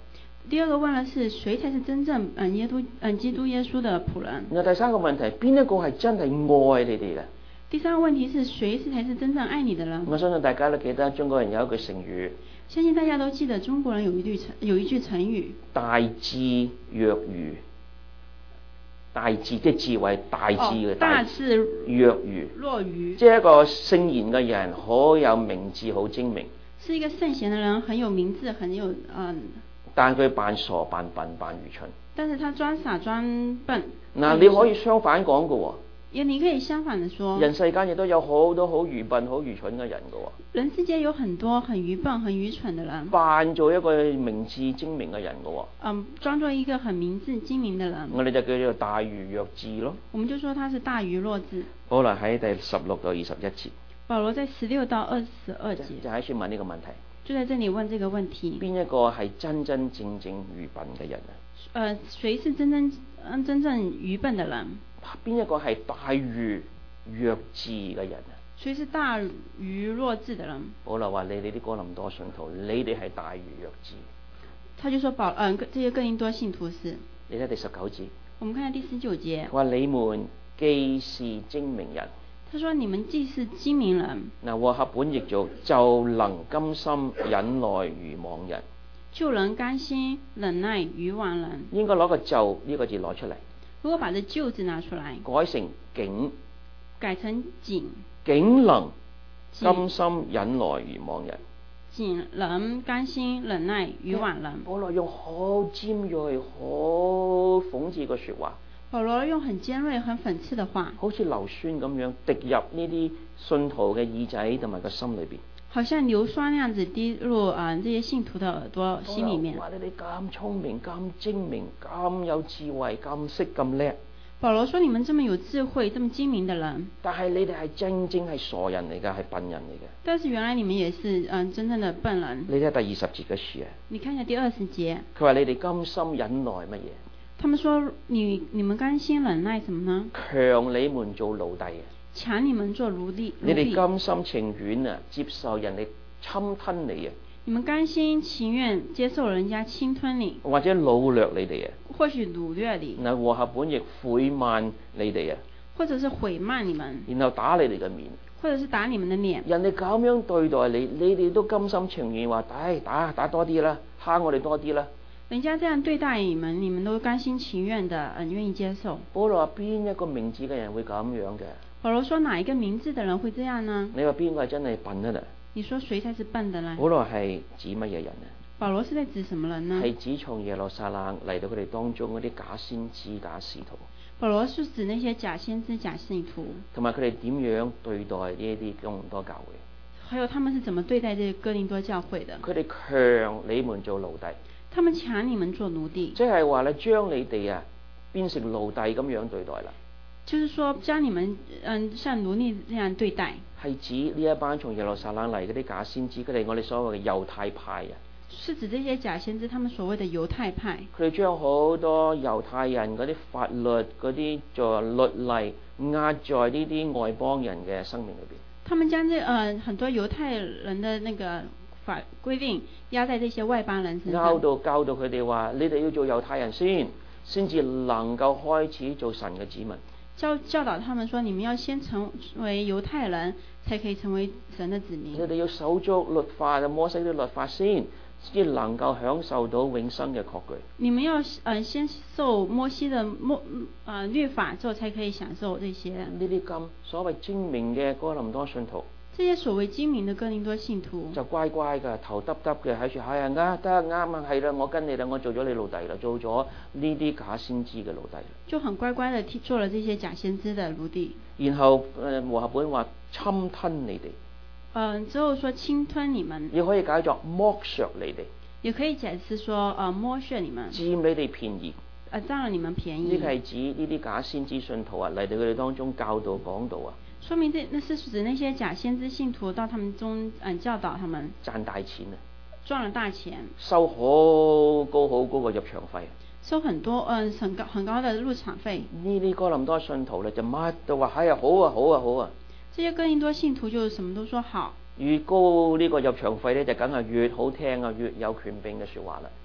第二個問嘅是誰才是真正基督耶穌的僕人？ 然後第三個問題，邊一個係真係愛你哋嘅？ 第三個問題是誰才是真正愛你的人？ 我相信大家都記得中國人有一句成語， 相信大家都記得中國人有一句成語， 大智若愚。大智即係智慧，大智嘅大智若愚。 若愚， 即係一個聖賢嘅人，好有明智，好精明。 是一個聖賢嘅人，很有明智，很有但佢扮傻、扮笨、扮愚蠢。 但是他裝傻裝笨。 嗱，你可以相反講嘅喎。 你可以相反地說， 人世間亦都有好多好愚笨、好愚蠢嘅人嘅喎。 人世間有很多很愚笨、很愚蠢的人， 扮做一個明智精明嘅人嘅喎。 裝作一個很明智精明的人。 我哋就叫做大愚弱智咯。 我們就說他是大愚弱智。 好啦，喺第16到21節。 保羅在16到22節就喺處問呢個問題。 就在這裡問這個問題。 邊一個係真真正正愚笨嘅人啊？ 誰是真正愚笨的人？ 邊一個係大愚弱智嘅人啊？ 誰是大愚弱智的人？ 保羅話：你哋啲哥林多信徒，你哋係大愚弱智。 他就說這些哥林多信徒是。 你睇第19節。 我們看下第19節。 佢話：你們既是精明人。 他說：你們既是精明人。 嗱，和合本譯做就能甘心忍耐愚妄人。 就能甘心忍耐愚妄人。 應該攞個就呢個字攞出嚟。 如果把這就字拿出來， 改成竟。 改成竟。 竟能甘心忍耐愚妄人。 竟能甘心忍耐愚妄人。 保羅用好尖銳、好諷刺嘅説話。 保羅用很尖銳、很諷刺的話， 好似硫酸咁樣滴入呢啲信徒嘅耳仔同埋個心裏邊。 好像硫酸那樣子滴入這些信徒的耳朵心裡面。 話你哋咁聰明、咁精明、咁有智慧、咁識咁叻。 保羅說：你們這麼有智慧、這麼精明的人， 但係你哋係真正係傻人嚟㗎，係笨人嚟㗎。 但是原來你們也是真正的笨人。 你睇第20節嘅書啊。 你看一下第20節。 佢話你哋甘心忍耐乜嘢？ 他們說你們甘心忍耐什麼呢？ 強你們做奴隸啊！ 搶你們做奴隸。 你哋甘心情願啊，接受人哋侵吞你啊！ 你們甘心情願接受人家侵吞你， 或者擄掠你哋啊？ 或許擄掠你。 嗱，和合本亦侮慢你哋啊！ 或者是毀慢你們， 然後打你哋嘅面， 或者是打你們的臉。 人哋咁樣對待你，你哋都甘心情願話，打多啲啦，蝦我哋多啲啦。 人家這樣對待你們，你們都甘心情願的，願意接受。 保羅話：邊一個明智嘅人會咁樣嘅？ 保羅說：哪一個明智的人會這樣呢？ 你話邊個係真係笨啊？啦？ 你說誰才是笨的呢？ 保羅係指乜嘢人啊？ 保羅是在指什麼人呢？ 係指從耶路撒冷嚟到佢哋當中嗰啲假先知、假使徒。 保羅是指那些假先知、假信徒， 同埋佢哋點樣對待呢一啲哥林多教會？ 還有他們是怎麼對待這個哥林多教會的？ 佢哋強你們做奴隸。 他們搶你們做奴隸， 即係話咧，將你哋啊變成奴隸咁樣對待啦。 就是說將你們像奴隸這樣對待。 係指呢一班從耶路撒冷嚟嗰啲假先知，佢哋我哋所謂嘅猶太派啊。 是指這些假先知，他們所謂的猶太派。 佢哋將好多猶太人嗰啲法律、嗰啲做律例壓在呢啲外邦人嘅生命裏邊。 他們將很多猶太人的那個法規定壓在這些外邦人身上， 教導佢哋話：你哋要做猶太人先至能夠開始做神嘅子民。 教導他們說：你們要先成為猶太人，才可以成為神的子民。 你哋要守足律法，摩西啲律法先至能夠享受到永生嘅確據。 你們要先受摩西的律法之後，才可以享受這些。 呢啲咁所謂精明嘅哥林多信徒， 這些所謂精明的哥林多信徒就乖乖嘅，頭耷耷嘅喺處，係啊，得啱啊，係啦，我跟你啦，我做咗你奴隸啦，做咗呢啲假先知嘅奴隸。 就很乖乖的做了這些假先知的奴隸。 然後和合本話侵吞你哋。 之後說侵吞你們， 亦可以解作剝削你哋， 也可以解釋說剝削你們， 佔你哋便宜， 佔了你們便宜。 呢個係指呢啲假先知信徒啊嚟到佢哋當中教導講道啊。 說明那是指那些假先知信徒到他們中教導他們， 賺大錢啊， 賺了大錢， 收好高嘅入場費， 收很多很高的入場費。 呢啲哥林多信徒咧就乜都話係啊，好啊，好啊，好啊。 這些哥林多信徒就什麼都說好， 越高呢個入場費咧，就梗係越好聽啊，越有權柄嘅説話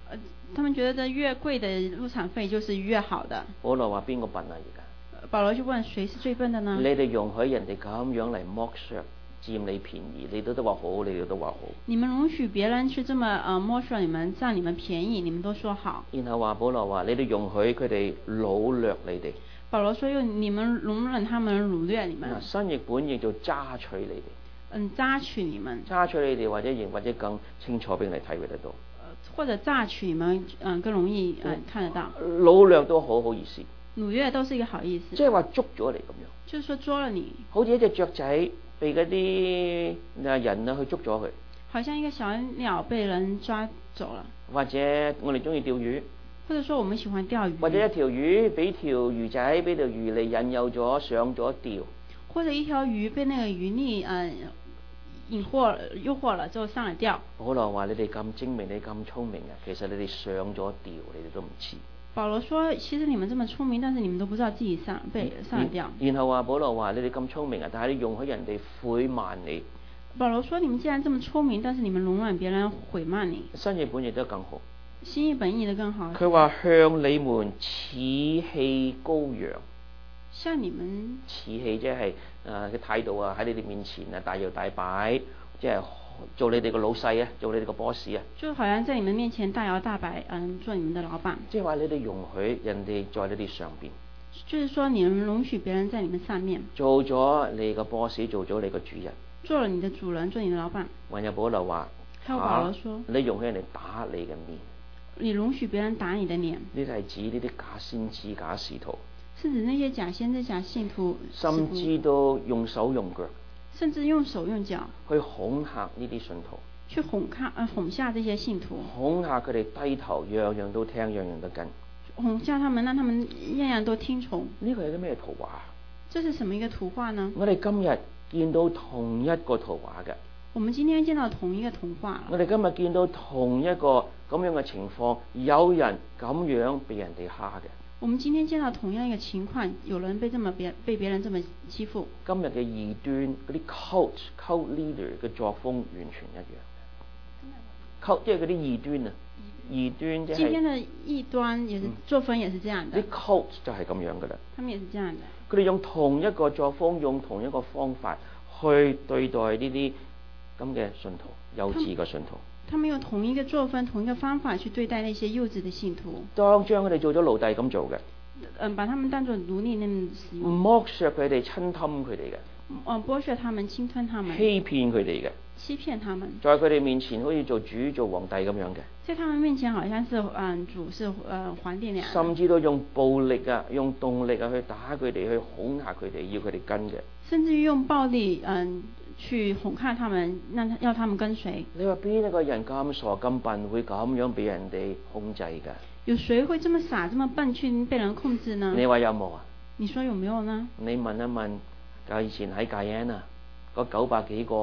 他們覺得越貴的入場費就是越好的。 保羅話邊個笨啊？而家保羅就問誰是最笨的呢？ 你哋容許人哋咁樣嚟剝削佔你便宜，你都話好，你哋都話好。 你們容許別人去這麼剝削你們，佔你們便宜，你們都說好。 然後話保羅話你哋容許佢哋擄掠你哋。 保羅說用你們容忍他們擄掠你們。 新譯本譯做揸取你哋。 揸取你們。 揸取你哋或者更清楚俾你體會得到。 或者榨取你們更容易看得到。 擄掠都好意思。 擄掠都是一個好意思。 即係話捉咗你咁樣。 就是說捉了你。 好似一隻雀仔被嗰啲人去捉咗佢。 好像一個小鳥被人抓走了。 或者我哋中意釣魚。 或者說我們喜歡釣魚。或者一條魚俾條魚仔俾條魚嚟引誘咗上咗釣。 或者一條魚被那個魚餌誘惑了之後上了釣。 保羅話：你哋咁精明，你咁聰明啊！其實你哋上咗釣，你哋都唔知。 保羅說：其實你們這麼聰明，但是你們都不知道自己被上了釣。 然後話保羅話：你哋咁聰明啊，但係你容許人哋毀慢你。 保羅說：你們既然這麼聰明，但是你們容忍別人毀慢你。 新譯本譯得更好。 新譯本譯得更好。 佢話向你們似棄羔羊。 像你們似棄即係嘅態度啊，喺你哋面前啊大搖大擺，即係做你哋個老細啊，做你哋個 boss 啊。 就好像在你們面前大搖大擺，做你們的老闆。 即係話你哋容許人哋在你哋上邊。 就是說你們容許別人在你們上面。 做咗你個 boss， 做咗你個主人。 做了你的主人，做你的老闆。 還有保羅話。 還有保羅說。 你容許人哋打你嘅面。 你容許別人打你的臉。呢啲係指呢啲假先知、假使徒。 是指那些假先知、假信徒， 甚至都用手用腳， 甚至用手用腳去恐嚇呢啲信徒， 去哄嚇這些信徒， 恐嚇佢哋低頭，樣樣都聽，樣樣都跟， 哄嚇他們，讓他們樣樣都聽從。 呢個係啲咩圖畫？ 這是什麼一個圖畫呢？ 我哋今日見到同一個圖畫嘅。 我們今天見到同一個圖畫。 我哋今日見到同一個咁樣嘅情況，有人咁樣被人哋蝦嘅。 我們今天見到同樣一個情況，有人被別人這麼欺負。 今日嘅異端嗰啲 cult leader 嘅作風完全一樣。cult 即係嗰啲異端啊，異端即係。 今天的異端也是作風也是這樣的。 啲 cult 就係咁樣噶啦。 他們也是這樣的。 佢哋用同一個作風，用同一個方法去對待呢啲咁嘅信徒，幼稚嘅信徒。 他們用同一個作風、同一個方法去對待那些幼稚的信徒， 當將佢哋做咗奴隸咁做嘅， 把他們當作奴隸那麼使用， 剝削佢哋、侵吞佢哋嘅， 剝削他們、侵吞他們， 欺騙佢哋嘅， 欺騙他們， 在佢哋面前好似做主、做皇帝咁樣嘅， 在他們面前好像是主是皇帝那樣， 甚至都用暴力啊、用動力啊去打佢哋、去恐嚇佢哋，要佢哋跟嘅， 甚至於用暴力去恐嚇他們，要他們跟隨。 你話邊一個人咁傻咁笨，會咁樣俾人哋控制㗎？ 有誰會這麼傻、這麼笨去被人控制呢？ 你話有冇啊？ 你說有沒有呢？ 你問一問，就以前喺戒恩啊，嗰900幾個，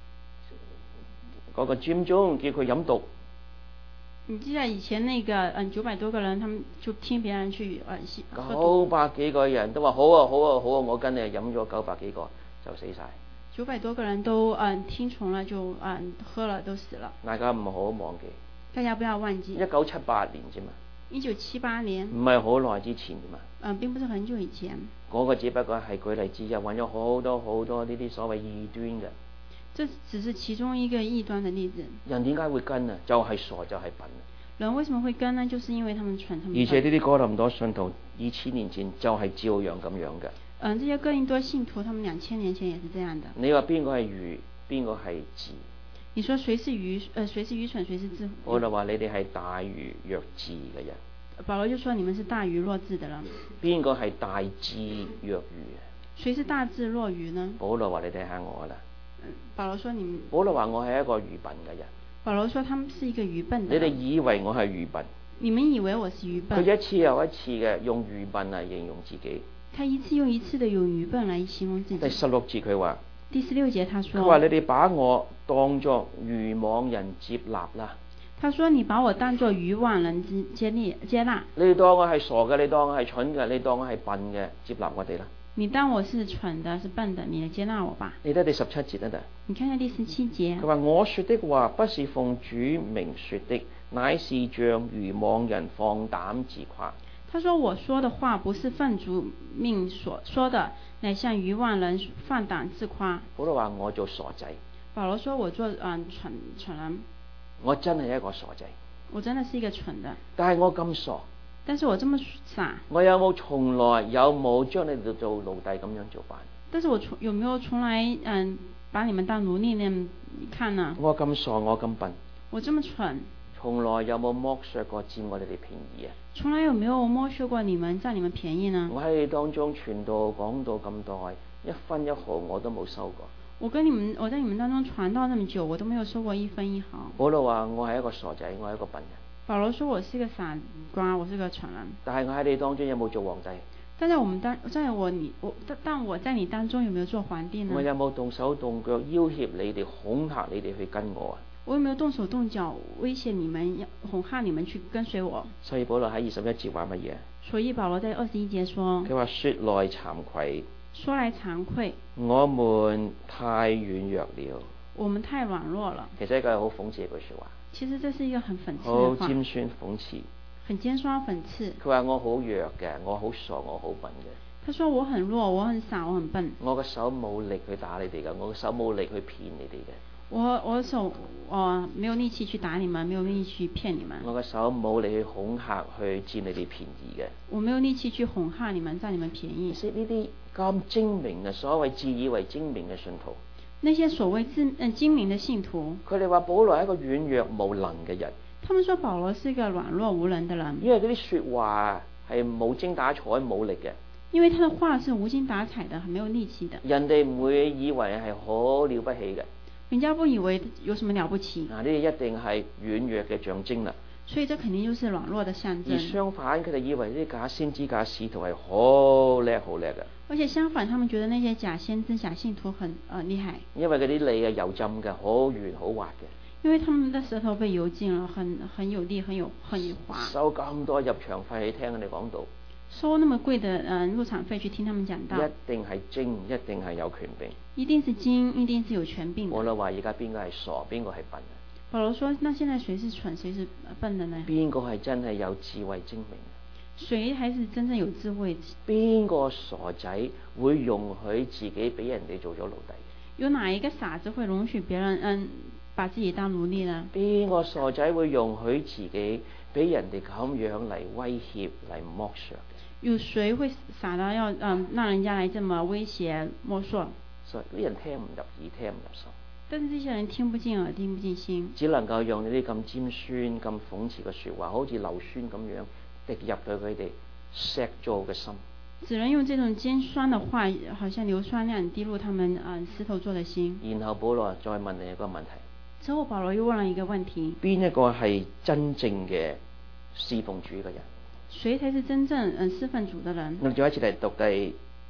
嗰個佔中叫佢飲毒。 你記得以前那個900多個人，他們就聽別人去喝毒。900幾個人都話好啊好啊好啊，我跟你飲咗900幾個就死晒。 900多個人都聽從了，就喝了都死了。 大家唔好忘記。 大家不要忘記。 1978年啫嘛。 1978年。 唔係好耐之前啫嘛。 並不是很久以前。 嗰個只不過係舉例之一，揾咗好多好多呢啲所謂異端嘅。 這只是其中一個異端的例子。人點解會跟啊？就係傻，就係笨。 人為什麼會跟呢？就是因為他們蠢，他們。 而且呢啲哥林多信徒2000年前就係照樣咁樣嘅。 這些哥林多信徒，他們2000年前也是這樣的。 你話邊個係愚，邊個係智？ 你說誰是愚蠢，誰是智？ 我就話你哋係大愚弱智嘅人。 保羅就說你們是大愚弱智的人。 邊個係大智若愚？ 誰是大智若愚呢？ 保羅話你睇下我啦。 保羅說你們。 保羅話我係一個愚笨嘅人。 保羅說他們是一個愚笨的人。 你哋以為我係愚笨？ 你們以為我是愚笨？ 佢一次又一次嘅用愚笨嚟形容自己。 他一次又一次的用愚笨來形容自己。 第16節佢話。 第16節他說。 佢話你哋把我當作愚妄人接納啦。 他說你把我當作愚妄人接納。 你哋當我係傻嘅，你當我係蠢嘅，你當我係笨嘅，接納我哋啦。 你當我是蠢的，是笨的，你來接納我吧。 你睇第17節啊， 你看下第17節。 佢話：我說的話不是奉主名說的，乃是像愚妄人放膽自誇。 他說：我說的話不是奉主命所說的，乃像愚妄人放膽自誇。 保羅話：我做傻仔。 保羅說：我做蠢人。 我真係一個傻仔。 我真的是一個蠢的。 但係我咁傻。 但是我這麼傻。 我從來有冇將你哋做奴隸咁樣做法？ 但是我有沒有從來把你們當奴隸那樣看呢？ 我咁傻，我咁笨。 我這麼蠢。 從來有冇剝削過佔我哋哋便宜啊？ 從來有沒有剝削過你們，佔你們便宜呢？ 我喺你當中傳道講到咁耐，一分一毫我都冇收過。 我在你們當中傳道那麼久，我都沒有收過一分一毫。 保羅話：我係一個傻仔，我係一個笨人。 保羅說：我是個傻瓜，我是個蠢人。 但係我喺你當中有冇做皇帝？ 但我在你當中有沒有做皇帝呢？ 我有冇動手動腳要挾你哋、恐嚇你哋去跟我啊？ 我有沒有動手動腳威脅你們、恐嚇你們去跟隨我？ 所以保羅喺21節話乜嘢？ 所以保羅在21節說： 佢話說來慚愧。 說來慚愧。 我們太軟弱了。 我們太軟弱了。 其實一個係好諷刺嘅句說話。 其實這是一個很諷刺的話。 好尖酸諷刺。 很尖酸諷刺。 佢話我好弱嘅，我好傻，我好笨嘅。 他說我很弱，我很傻，我很笨。 我嘅手冇力去打你哋嘅，我嘅手冇力去騙你哋嘅。 我手沒有力氣去打你們，沒有力氣去騙你們。 我嘅手冇力去恐嚇去佔你哋便宜嘅。 我沒有力氣去恐嚇你們，佔你們便宜。 其實呢啲咁精明嘅所謂自以為精明嘅信徒， 那些所謂精明的信徒， 佢哋話保羅係一個軟弱無能嘅人。 他們說保羅是一個軟弱無能的人， 因為嗰啲說話係冇精打采冇力嘅。 因為他的話是無精打采的，很沒有力氣的。 人哋唔會以為係好了不起嘅。 人家不以為有什麼了不起。 呢啲一定係軟弱嘅象徵啦。 所以這肯定就是軟弱的象徵。 而相反，佢哋以為呢啲假先知假使徒係好叻好叻嘅。 而且相反，他們覺得那些假先知假信徒很厲害。 因為嗰啲脷係油浸嘅，好圓好滑嘅。 因為他們的舌頭被油浸了，很有力，很滑。 收咁多入場費去聽佢哋講道。 收那麼貴的入場費去聽他們講道。 一定係精，一定係有權柄。 一定是精，一定是有權柄。 我都話而家邊個係傻，邊個係笨？ 保羅說：那現在誰是蠢，誰是笨的呢？ 邊個係真係有智慧精明？ 誰還是真正有智慧？ 邊個傻仔會容許自己俾人哋做咗奴隸？ 有哪一個傻子會容許別人把自己當奴隸呢？ 邊個傻仔會容許自己俾人哋咁樣嚟威脅嚟剝削？ 有誰會傻到要讓人家來這麼威脅剝削？ 所以啲人聽唔入耳，聽唔入心。 但是這些人聽不進耳，聽不進心。只能夠用呢啲咁尖酸、咁諷刺嘅說話，好似硫酸咁樣滴入到佢哋石做嘅心。 只能用這種尖酸的話，好像硫酸那樣滴入他們石頭做的心。 然後保羅再問你一個問題。 之後保羅又問了一個問題： 邊一個係真正嘅侍奉主嘅人？ 誰才是真正侍奉主的人？ 我哋再一次嚟讀第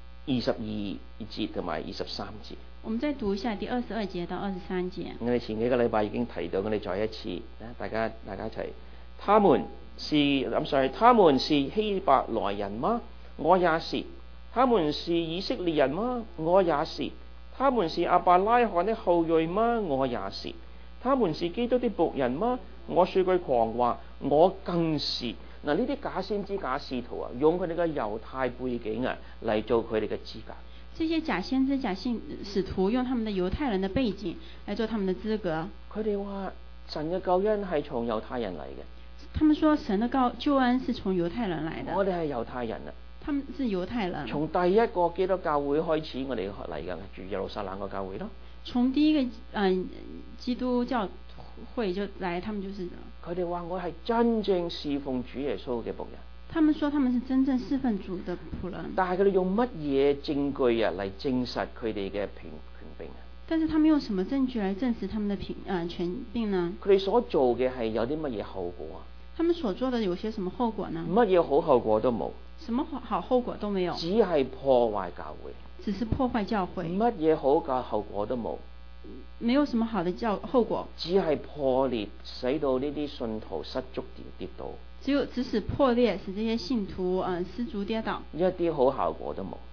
22節同埋23節。 我們再讀一下第22節到23節。 我哋前幾個禮拜已經提到，我哋再一次，大家一齊。他們是希伯來人嗎？我也是。他們是以色列人嗎？我也是。他們是亞伯拉罕的後裔嗎？我也是。他們是基督的僕人嗎？我說句狂話，我更是。嗱，呢啲假先知假使徒啊，用佢哋嘅猶太背景啊嚟做佢哋嘅資格。 這些假先知假使徒用他們的猶太人的背景來做他們的資格。 佢哋話神嘅救恩係從猶太人嚟嘅。 他們說神的救恩是從猶太人來的。 我哋係猶太人啊。 他們是猶太人。 從第一個基督教會開始，我哋嚟嘅住耶路撒冷個教會咯。 從第一個基督教會就來，他們就是。 佢哋話我係真正侍奉主耶穌嘅僕人。 他們說他們是真正侍奉主的僕人。 但係佢哋用乜嘢證據啊嚟證實佢哋嘅權柄啊？ 但是他們用什麼證據來證實他們的權柄呢？ 佢哋所做嘅係有啲乜嘢後果啊？ 他們所做的有些什麼後果呢？ 乜嘢好後果都冇。 什麼好後果都沒有。 只係破壞教會。 只是破壞教會。 乜嘢好嘅後果都冇。 沒有什麼好的後果。 只係破裂，使到呢啲信徒失足跌倒。只使破裂，使這些信徒失足跌倒。 一啲好效果都冇。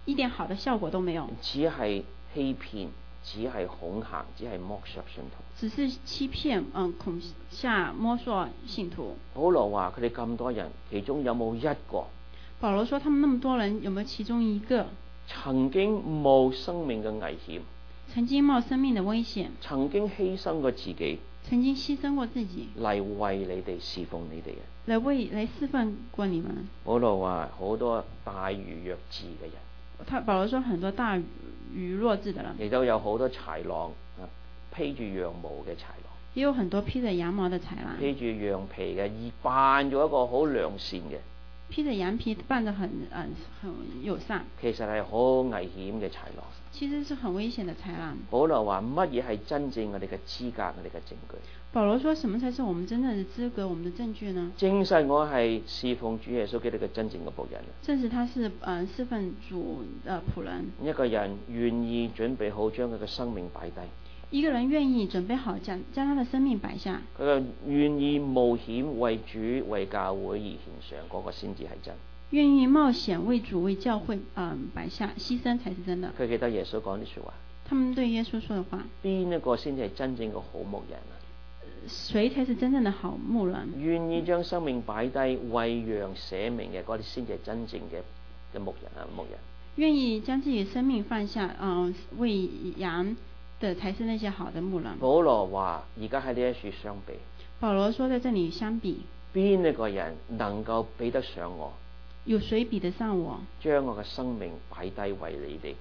一點好的效果都沒有， 只係欺騙，只係恐嚇，只係剝削信徒。 只是欺騙、恐嚇、剝削信徒。 保羅話佢哋咁多人，其中有冇一個？ 保羅說他們那麼多人，有沒有其中一個曾經冒生命嘅危險， 曾經冒生命的危險， 曾經犧牲過自己， 曾經犧牲過自己嚟為你哋侍奉你哋嘅？ 來侍奉過你們。 保羅話好多大愚弱智嘅人， 保羅說很多大愚弱智的人， 亦都有好多豺狼啊，披住羊毛嘅豺狼， 也有很多披着羊毛的豺狼， 披住羊皮嘅，而扮咗一個好良善嘅， 披着羊皮扮得很友善， 其實係好危險嘅豺狼。 其實是很危險的豺狼。 保羅話乜嘢係真正我哋嘅資格，我哋嘅證據？ 保羅說什麼才是我們真正的資格，我們的證據呢？ 證實我係侍奉主耶穌基督嘅真正嘅僕人。 證實他是侍奉主的僕人。 一個人願意準備好將佢嘅生命擺低， 一個人願意準備好將他的生命擺下， 佢嘅願意冒險為主為教會而獻上，嗰個先至係真。 願意冒險為主為教會擺下犧牲才是真的。 佢記得耶穌講啲說話， 他們對耶穌說的話， 邊一個先至係真正嘅好牧人啊？ 誰才是真正的好牧人？ 願意將生命擺低為羊捨命嘅嗰啲先至係真正嘅牧人啊！牧人願意將自己的生命放下，為羊的才是那些好的牧人。 保羅話：而家喺呢一處相比， 保羅說，在這裡相比， 邊一個人能夠比得上我？ 有誰比得上我？ 將我嘅生命擺低為你哋，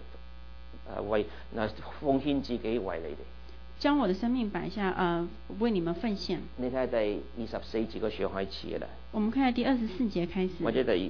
奉獻自己為你哋。 將我的生命擺下，為你們奉獻。你睇下第24節嗰處開始嘅啦。 我們看下第24節開始。 或者第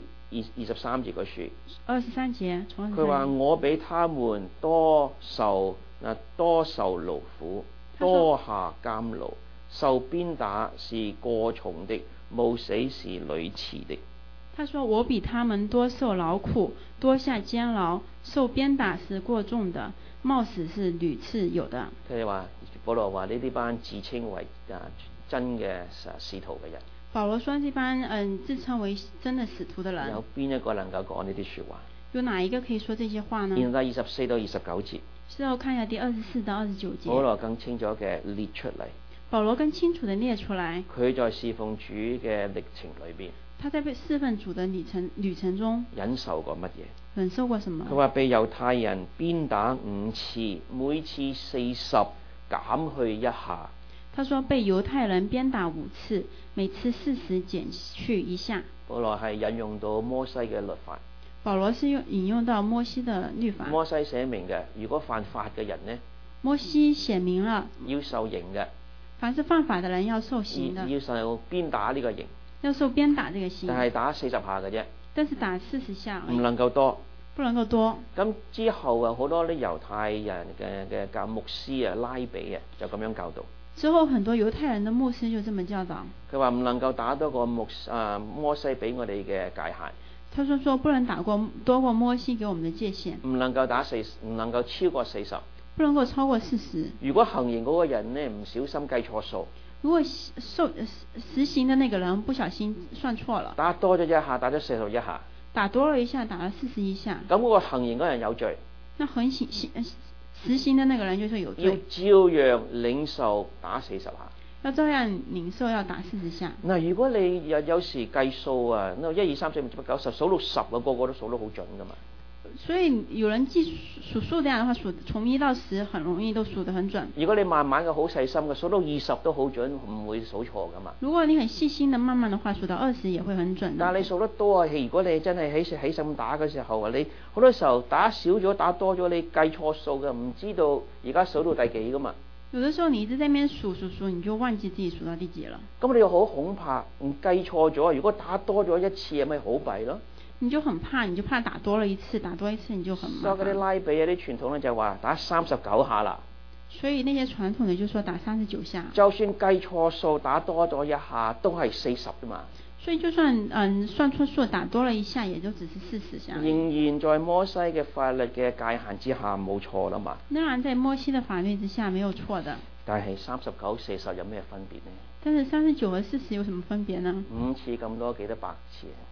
23節嗰處。 23節，從23節。 佢話：我比他們多受勞苦，多下監牢，受鞭打是過重的，冒死是屢次的。 他說：我比他們多受勞苦，多下監牢，受鞭打是過重的，冒死是屢次有的。 佢哋話，保羅話呢啲班自稱為真嘅使徒嘅人。 保羅說：這班自稱為真的使徒的人， 有邊一個能夠講呢啲說話？ 有哪一個可以說這些話呢？ 然後24到29節。 之後看一下第24到29節。 保羅更清楚嘅列出嚟。 保羅更清楚地列出來。 佢在侍奉主嘅歷程裏邊。他在侍奉主的旅程中忍受過乜嘢？ 忍受過什麼？ 佢話被猶太人鞭打5次，每次40，減去一下。 他說被猶太人鞭打5次，每次40減去一下。 保羅係引用到摩西嘅律法。 保羅是引用到摩西的律法。 摩西寫明嘅，如果犯法嘅人呢？ 摩西寫明了要受刑嘅。 凡是犯法的人要受刑的。 要受鞭打呢個刑。 要受鞭打這個刑， 但係打40下嘅啫。 但是打40下， 唔能夠多， 不能夠多。 咁之後啊，好多啲猶太人嘅教牧師啊、拉比啊，就咁樣教導。 之後很多猶太人的牧師就這麼教導。 佢話唔能夠打多過摩西俾我哋嘅界限。 他說不能打多過摩西給我們的界限。 唔能夠唔能夠超過40。 不能夠超過40。 如果行刑嗰個人呢，唔小心計錯數。 如果實行的那個人不小心算錯了，打多咗一下，打咗41下， 打多了一下，打了41下， 咁嗰個行刑嗰人有罪， 那實行的那個人就是有罪， 要照樣領受打40下， 要照樣領受要打40下。 嗱，如果你有時計數啊，1、2、3、4、5、6、7、8、9、10，數到10個個都數得好準噶嘛。 所以有人計數數這樣的話，從1到10很容易都數得很準。 如果你慢慢嘅好細心嘅，數到20都好準，唔會數錯噶嘛。 如果你很細心的慢慢的話，數到20也會很準。 但係你數得多啊，如果你真係起心打嘅時候啊，你好多時候打少咗打多咗，你計錯數嘅，唔知道而家數到第幾噶嘛。 有的時候你一直在那邊數，你就忘記自己數到第幾了。 咁你又好恐怕唔計錯咗，如果打多咗一次，咪好弊咯。 你就很怕，你就怕打多了一次，打多一次你就很麻煩。 所以嗰啲拉比啊啲傳統咧就話打39下啦。 所以那些傳統嘅就說打39下。 就算計錯數打多咗一下，都係40啫嘛。 所以就算算錯數打多了一下，也就只是40下。 仍然在摩西嘅法律嘅界限之下冇錯啦嘛。 當然在摩西嘅法律之下沒有錯的。 但係39、40有咩分別呢？ 但是39和40有什麼分別呢？ 5次咁多幾多百次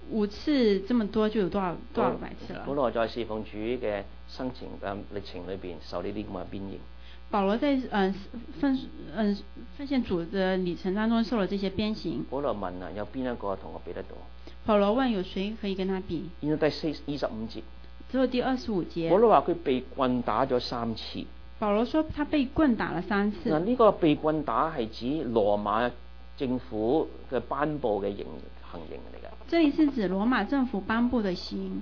5次這麼多，就有多少百次了？ 保羅在侍奉主嘅生前歷程裏邊受呢啲咁嘅鞭刑。 保羅在奉獻主的里程當中受了這些鞭刑。 保羅問啊，有邊一個同我比得到？ 保羅問有誰可以跟他比？ 然後第25節， 之後第25節， 保羅話佢被棍打咗3次。 保羅說他被棍打了3次。 嗱，呢個被棍打係指羅馬政府嘅頒布嘅行刑嚟㗎。 這裡是指羅馬政府頒布的刑。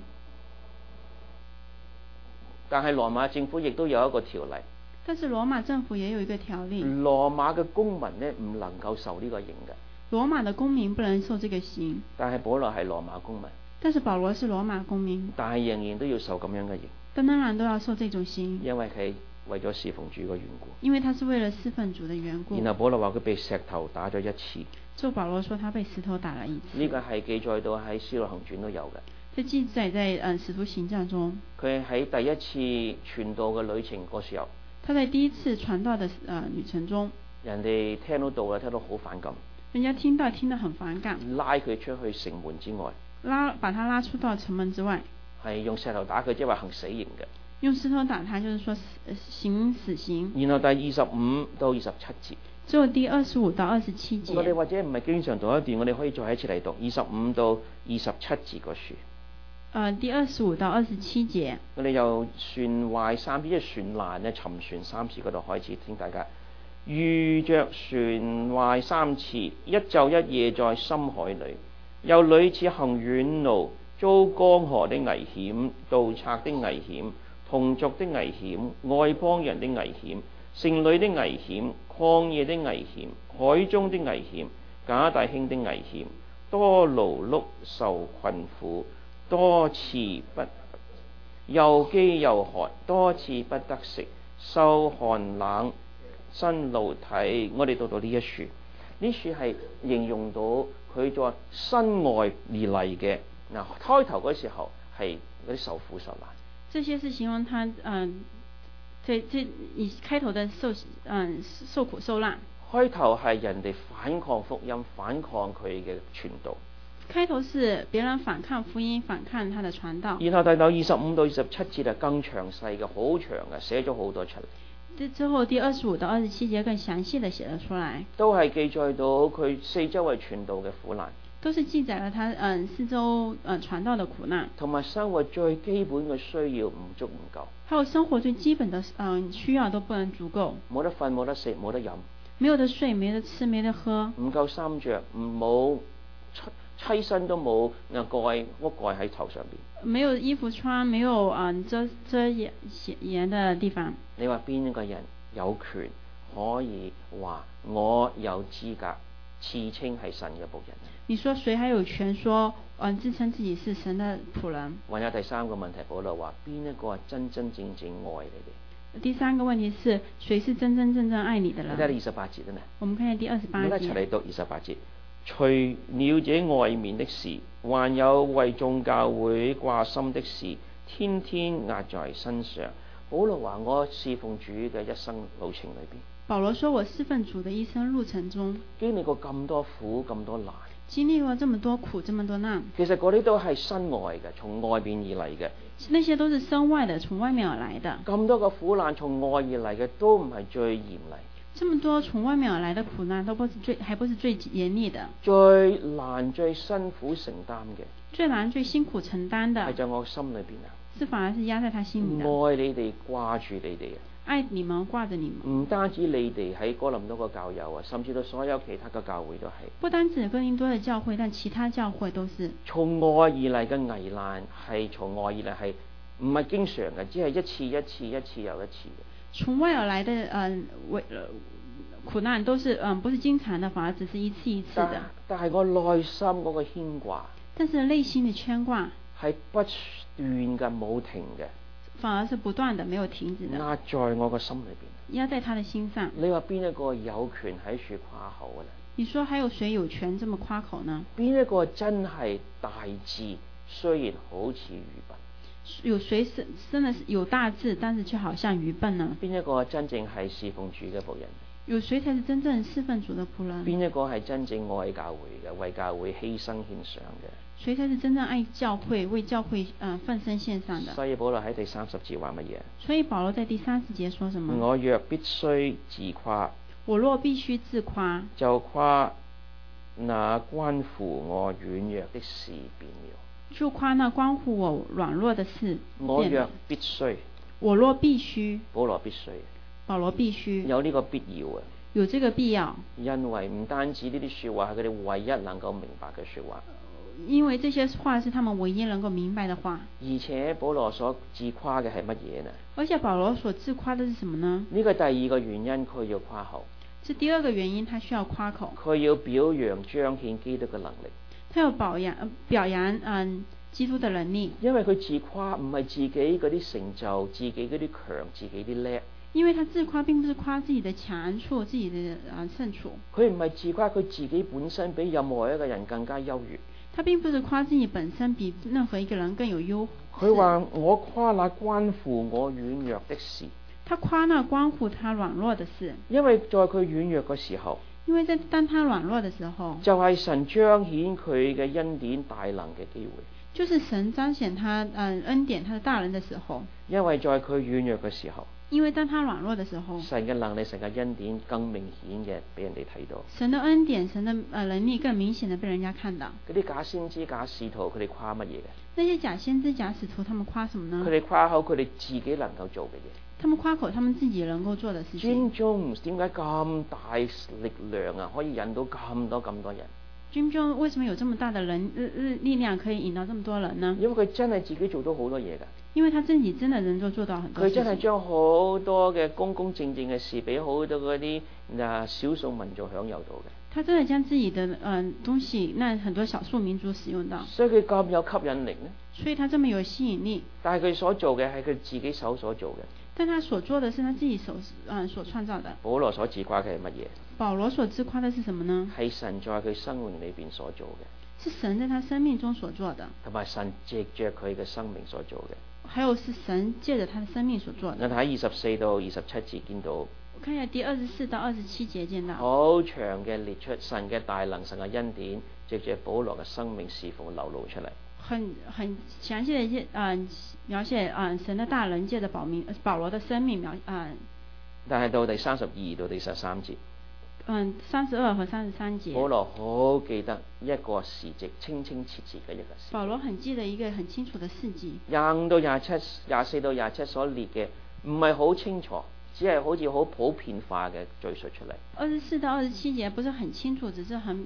但係羅馬政府亦都有一個條例。 但是羅馬政府也有一個條例。 羅馬嘅公民呢，唔能夠受呢個刑嘅。 羅馬的公民不能受這個刑。 但係保羅係羅馬公民。 但是保羅是羅馬公民。 但係仍然都要受咁樣嘅刑。 但當然都要受這種刑。 因為佢為咗侍奉主嘅緣故。 因為他是為了侍奉主的緣故。 然後保羅話佢被石頭打咗1次。 就保羅說他被石頭打了1次。 呢個係記載到喺《使徒行傳》都有嘅。 這記載在使徒行傳中。 佢喺第一次傳道嘅旅程嗰時候。 他在第一次傳道的旅程中。 人哋聽到道啦，聽到好反感。 人家聽得很反感。 拉佢出去城門之外。 把他拉出到城門之外。 係用石頭打佢，即係話行死刑嘅。 用石頭打他，就是說行死刑。 然後第25到27節。 之後第25到27節。 我哋或者唔係經常讀一段，我哋可以再一次嚟讀25到27節個書。 第25到27節。 我哋由船壞3次，即係船難咧，沉船3次嗰度開始，請大家遇着船壞3次，一晝一夜在深海裏，又屢次行遠路，遭江河的危險、盜賊的危險、同族的危險、外邦人的危險、城裏的危險、曠野的危險、海中的危險、假弟兄的危險，多勞碌受困苦，多次又飢又渴，多次不得食，受寒冷，身露體。我哋讀到呢一處，呢處係形容到佢在身外而嚟嘅。嗱，開頭嗰時候係嗰啲受苦受難。 這些是形容他以開頭的受苦受難。 開頭係人哋反抗福音，反抗佢嘅傳道。 開頭是別人反抗福音，反抗他的傳道。 然後第25到27節係更詳細嘅，好長嘅，寫咗好多出嚟。 之後第25到27節更詳細的寫咗出來。 都係記載到佢四周圍傳道嘅苦難。 都是記載了他四周傳道的苦難。 同埋生活最基本嘅需要唔足唔夠。 還有生活最基本的需要都不能足夠。 冇得瞓，冇得食，冇得飲。 沒有得睡，沒得吃，沒得喝。唔夠衫着，冇棲身都冇蓋屋蓋喺頭上邊。 沒有衣服穿，沒有遮掩的地方。 你話邊一個人有權可以話我有資格自稱係神嘅僕人？ 你說誰還有權說自稱自己是神的僕人？ 還有第三個問題，保羅話邊一個係真真正正愛你哋？ 第三個問題是誰是真真正正愛你的人？ 睇下28節啊嘛。 我們看下第28節。 我一齊嚟讀28節。除了這外面的事，還有為眾教會掛心的事，天天壓在身上。保羅話我侍奉主嘅一生路程裏邊。 保羅說我侍奉主的一生路程中， 經歷過咁多苦咁多難。 經歷過這麼多苦這麼多難。 其實嗰啲都係身外嘅，從外邊而嚟嘅。 那些都是身外的，從外面而來的。 咁多個苦難從外而嚟嘅，都唔係最嚴厲。 這麼多從外面而來的苦難，都還不是最嚴厲的。 最難最辛苦承擔嘅。 最難最辛苦承擔的。 係在我心裏邊啊。 是反而是壓在他心裏的。 愛你哋，掛住你哋啊。 愛你們，掛着你們。 唔單止你哋喺哥林多個教友啊，甚至到所有其他嘅教會都係。 不單止哥林多嘅教會，但其他教會都是。 從外而嚟嘅危難係從外而嚟，係唔係經常嘅，只係一次又一次嘅。從外而來的苦難都是不是經常的，反而只是一次一次的。 但係我內心嗰個牽掛。 但是內心的牽掛係不斷嘅，冇停嘅。 反而是不斷的，沒有停止的。 壓在我個心裏邊。 壓在他的心上。 你話邊一個有權喺處誇口嘅咧？ 你說還有誰有權這麼誇口呢？ 邊一個真係大智，雖然好似愚笨？ 有誰是真的是有大智，但是卻好像愚笨呢？ 邊一個真正係侍奉主嘅僕人？ 有誰才是真正侍奉主的僕人？ 邊一個係真正愛教會嘅，為教會犧牲獻上嘅？ 谁才是真正爱教會、為教會奮身獻上的？ 所以保羅喺第30節話乜嘢？ 所以保羅在第30節說什麼？ 我若必須自誇， 我若必須自誇， 就誇那關乎我軟弱的事變了。 就誇那關乎我軟弱的事。 我若必須， 我若必須， 保羅必須， 保羅必須有呢個必要啊！ 有這個必要， 因為唔單止呢啲説話係佢哋唯一能夠明白嘅説話， 因為這些話是他們唯一能夠明白的話。 而且保羅所自誇嘅係乜嘢呢？ 而且保羅所自誇的是什麼呢？ 呢個第二個原因，佢要誇口。 是第二個原因，他需要誇口。 佢要表揚彰顯基督嘅能力。 他要表揚基督的能力。 因為佢自誇唔係自己嗰啲成就，自己嗰啲強，自己啲叻。 因為他自誇並不是誇自己的強處，自己的勝處。 佢唔係自誇佢自己本身比任何一個人更加優越。 他並不是誇自己本身比任何一個人更有優。 佢話我誇那關乎我軟弱的事。 他誇那關乎他軟弱的事。 因為在佢軟弱嘅時候， 因為當他軟弱的時候， 就係神彰顯佢嘅恩典大能嘅機會。 就是神彰顯他恩典他的大能的時候。 因為在佢軟弱嘅時候， 因為當他軟弱的時候， 神嘅能力、神嘅恩典更明顯嘅俾人哋睇到。 神的恩典、神的能力更明顯的被人家看到。 嗰啲假先知、假使徒，佢哋誇乜嘢嘅？ 那些假先知、假使徒，他們誇什麼呢？ 佢哋誇口佢哋自己能夠做嘅嘢。 他們誇口他們自己能夠做的事情。 Jim Jones 點解咁大力量啊？可以引到咁多人 ？Jim Jones 為什麼有這麼大的力量可以引到這麼多人呢？ 因為佢真係自己做到好多嘢㗎。 因為他自己真的能夠做到很多事情。 佢真係將好多嘅公正嘅事俾好多嗰啲少數民族享有到嘅。 他真的將自己的東西讓很多少數民族使用到。 所以佢咁有吸引力呢？ 所以他這麼有吸引力。 但係佢所做嘅係佢自己手所做嘅。 但他所做的是他自己手所創造的。 保羅所自誇嘅係乜嘢？ 保羅所自誇的是什麼呢？ 係神在佢生命裏邊所做嘅。 是神在他生命中所做的。 同埋神藉着佢嘅生命所做嘅。 還有是神借着他的生命所做的。 我睇24到27節見到。 我看一下第24到27節見到。 好長嘅列出神嘅大能、神嘅恩典，藉着保羅嘅生命侍奉流露出嚟。 很詳細的描寫神的大能借着保羅的生命但係到第32到第13節。 32和33節。 保羅好記得一個時節，清清切切嘅一個時。 保羅很記得一個很清楚的事跡。 25到27、24到27所列嘅唔係好清楚，只係好似好普遍化嘅敘述出嚟。 24到27節不是很清楚，只是很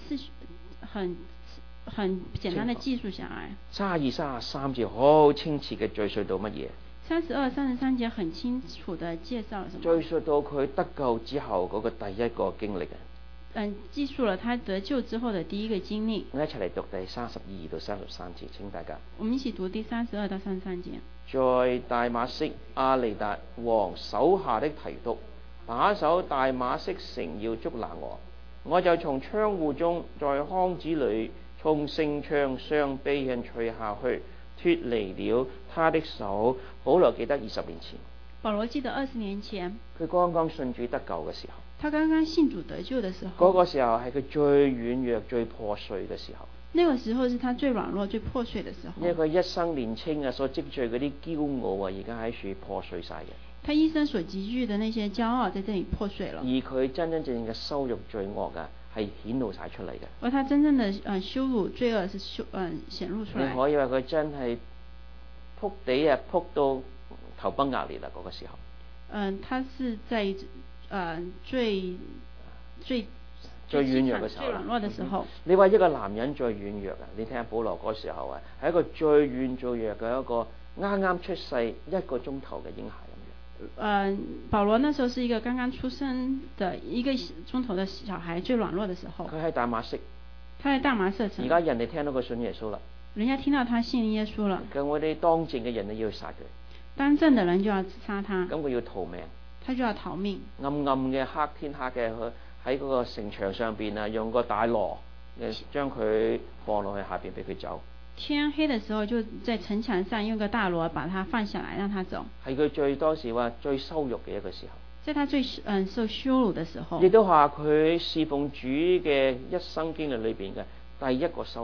簡單的記述下來。 32、33節好清澈嘅敘述到乜嘢 ？32、33節很清楚的介紹了什麼？ 敘述到佢得救之後嗰個第一個經歷嘅。 記述了他得救之後的第一個經歷。 我一齊嚟讀第32到33節，請大家。 我們一起讀第32到33節。 在大馬色，亞利達王手下的提督把守大馬色城要捉拿我就從窗戶中在筐子裏從城牆上被人取下去，脫離了他的手。保羅記得20年前。 保羅記得20年前。 佢剛剛信主得救嘅時候。 他剛剛信主得救的時候。 嗰個時候係佢最軟弱、最破碎嘅時候。 那個時候是他最軟弱、最破碎的時候。 因為佢一生年青啊，所積聚嗰啲驕傲啊，而家喺處破碎晒嘅。 他一生所積聚的那些驕傲，在這裡破碎了。 而佢真真正正嘅羞辱罪惡啊，係顯露晒出嚟嘅。 而他真正的羞辱罪惡是顯露出來。 你可以話佢真係撲地啊，撲到頭崩額裂啦嗰個時候。 他是在最軟弱嘅時候。最軟弱的時候。 你話一個男人最軟弱啊？你聽下保羅嗰時候啊，係一個最軟最弱嘅一個啱啱出世1個鐘頭嘅嬰孩咁樣。 保羅那時候是一個剛剛出生的1個鐘頭的小孩，最軟弱的時候。 佢喺大馬色。 他在大馬色城。 而家人哋聽到佢信耶穌啦。 人家聽到他信耶穌了。 咁我哋當政嘅人都要殺佢。 當政的人就要殺他。 咁佢要逃命。 他就要逃命。 暗嘅黑天黑嘅喺嗰個城牆上邊啊，用個大鑼將佢放落去下邊俾佢走。 天黑的時候就在城牆上用個大鑼把他放下來，讓他走。 係佢當時話最羞辱嘅一個時候。 在他最受羞辱的時候。 亦都話佢侍奉主嘅一生經歷裏邊嘅第一個羞辱。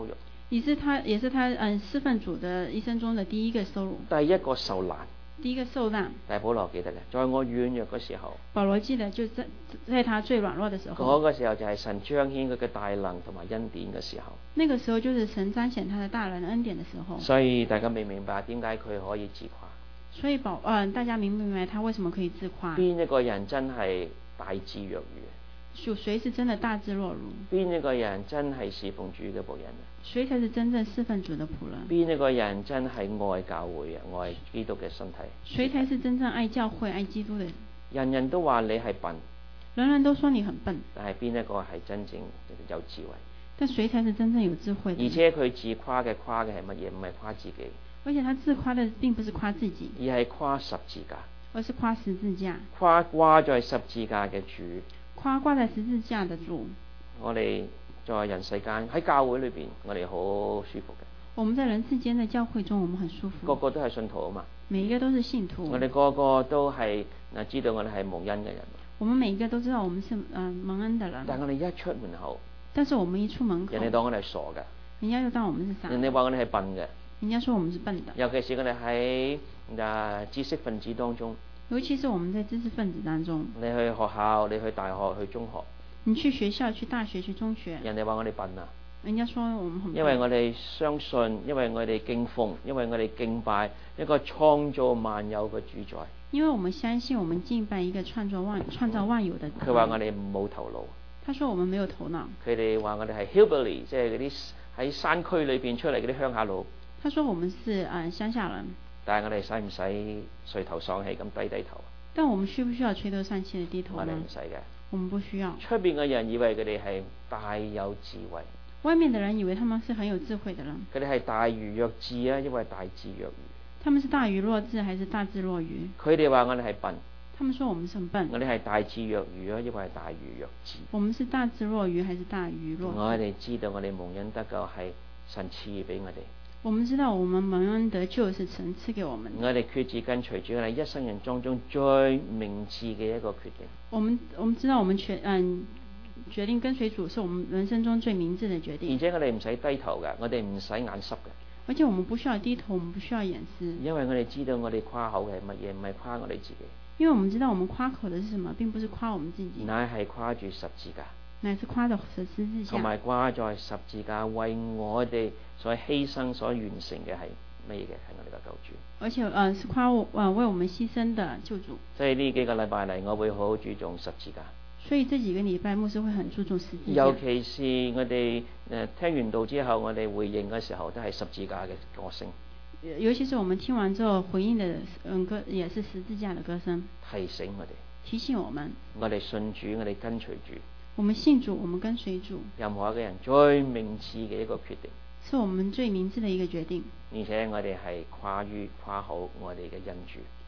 也是他侍奉主的一生中的第一個收入， 第一個受難。 第一個受難。 但係保羅記得嘅，在我軟弱嗰時候， 保羅記得就在他最軟弱的時候， 嗰個時候就係神彰顯佢嘅大能同埋恩典嘅時候。 那個時候就是神彰顯他的大能恩典的時候。 所以大家明唔明白點解佢可以自誇？ 所以大家明唔明白他為什麼可以自誇？ 邊一個人真係大智若愚？ 誰是真的大智若愚？ 邊一個人真係侍奉主嘅僕人啊？ 誰才是真正侍奉主的僕人？ 邊一個人真係愛教會啊，愛基督嘅身體？ 誰才是真正愛教會、愛基督的？ 人人都話你係笨， 人人都說你很笨， 但係邊一個係真正有智慧？ 但誰才是真正有智慧的？ 而且佢自誇嘅係乜嘢？唔係誇自己， 而且他自誇的並不是誇自己， 而係誇十字架， 而是誇十字架， 誇掛在十字架嘅主， 誇掛在十字架的主。 我哋在人世間喺教會裏邊，我哋好舒服嘅。 我們在人世間的教會中，我們很舒服。 個個都係信徒啊嘛。 每一個都是信徒。 我哋個個都係知道我哋係蒙恩嘅人。 我們每一個都知道我們是蒙恩的人。 但係我哋一出門口， 但是我們一出門口， 人哋當我哋係傻嘅。 人家又當我們是傻。 人哋話我哋係笨嘅。 人家說我們是笨的。 尤其是我哋喺知識分子當中。 尤其是我們在知識分子當中。 你去學校，你去大學，去中學。 你去學校、去大學、去中學。 人哋話我哋笨啊。 人家說我們很笨。 因為我哋相信，因為我哋敬奉，因為我哋敬拜一個創造萬有嘅主宰。 因為我們相信，我們敬拜一個創造萬有的。 佢話我哋冇頭腦。 他說我們沒有頭腦。 佢哋話我哋係 hillbilly，即係嗰啲喺山區裏邊出嚟嗰啲鄉下佬。 他說我們是鄉下人。 但係我哋使唔使垂頭喪氣咁低頭？ 但我們需不需要垂頭喪氣的低頭呢？ 我哋唔使嘅。 我們不需要。 出邊嘅人以為佢哋係大有智慧。 外面的人以為他們是很有智慧的人。 佢哋係大愚弱智啊，因為大智若愚。 他們是大愚弱智還是大智若愚？ 佢哋話我哋係笨。 他們說我們是很笨。 我哋係大智若愚啊，因為係大愚弱智。 我們是大智若愚還是大愚弱智？ 我哋知道我哋蒙恩得救係神賜俾我哋。 我們知道我們蒙恩得救是神賜給我們。 我哋決志跟隨主係一生人當中最明智嘅一個決定。 我們知道我們決定跟隨主是我們人生中最明智的決定。 而且我哋唔使低頭嘅，我哋唔使眼濕嘅。 而且我們不需要低頭，我們不需要掩飾。 因為我哋知道我哋誇口嘅係乜嘢，唔係誇我哋自己。 因為我們知道我們誇口的是什麼，並不是誇我們自己。 乃係誇住十字架。 乃是誇着十字架。 同埋掛在十字架為我哋所犧牲所完成嘅係乜嘢嘅？係我哋嘅救主。 而且是誇為我們犧牲的救主。 所以呢幾個禮拜嚟，我會好好注重十字架。 所以這幾個禮拜牧師會很注重十字架。 尤其是我哋聽完道之後，我哋回應嘅時候都係十字架嘅歌聲。 尤其是我們聽完之後回應的歌，也是十字架的歌聲。 提醒我哋。 提醒我們。 我哋信主，我哋跟隨主。 我們信主，我們跟隨主。 任何一個人最明智嘅一個決定。 是我們最明智的一個決定。 而且我哋係誇口我哋嘅恩主。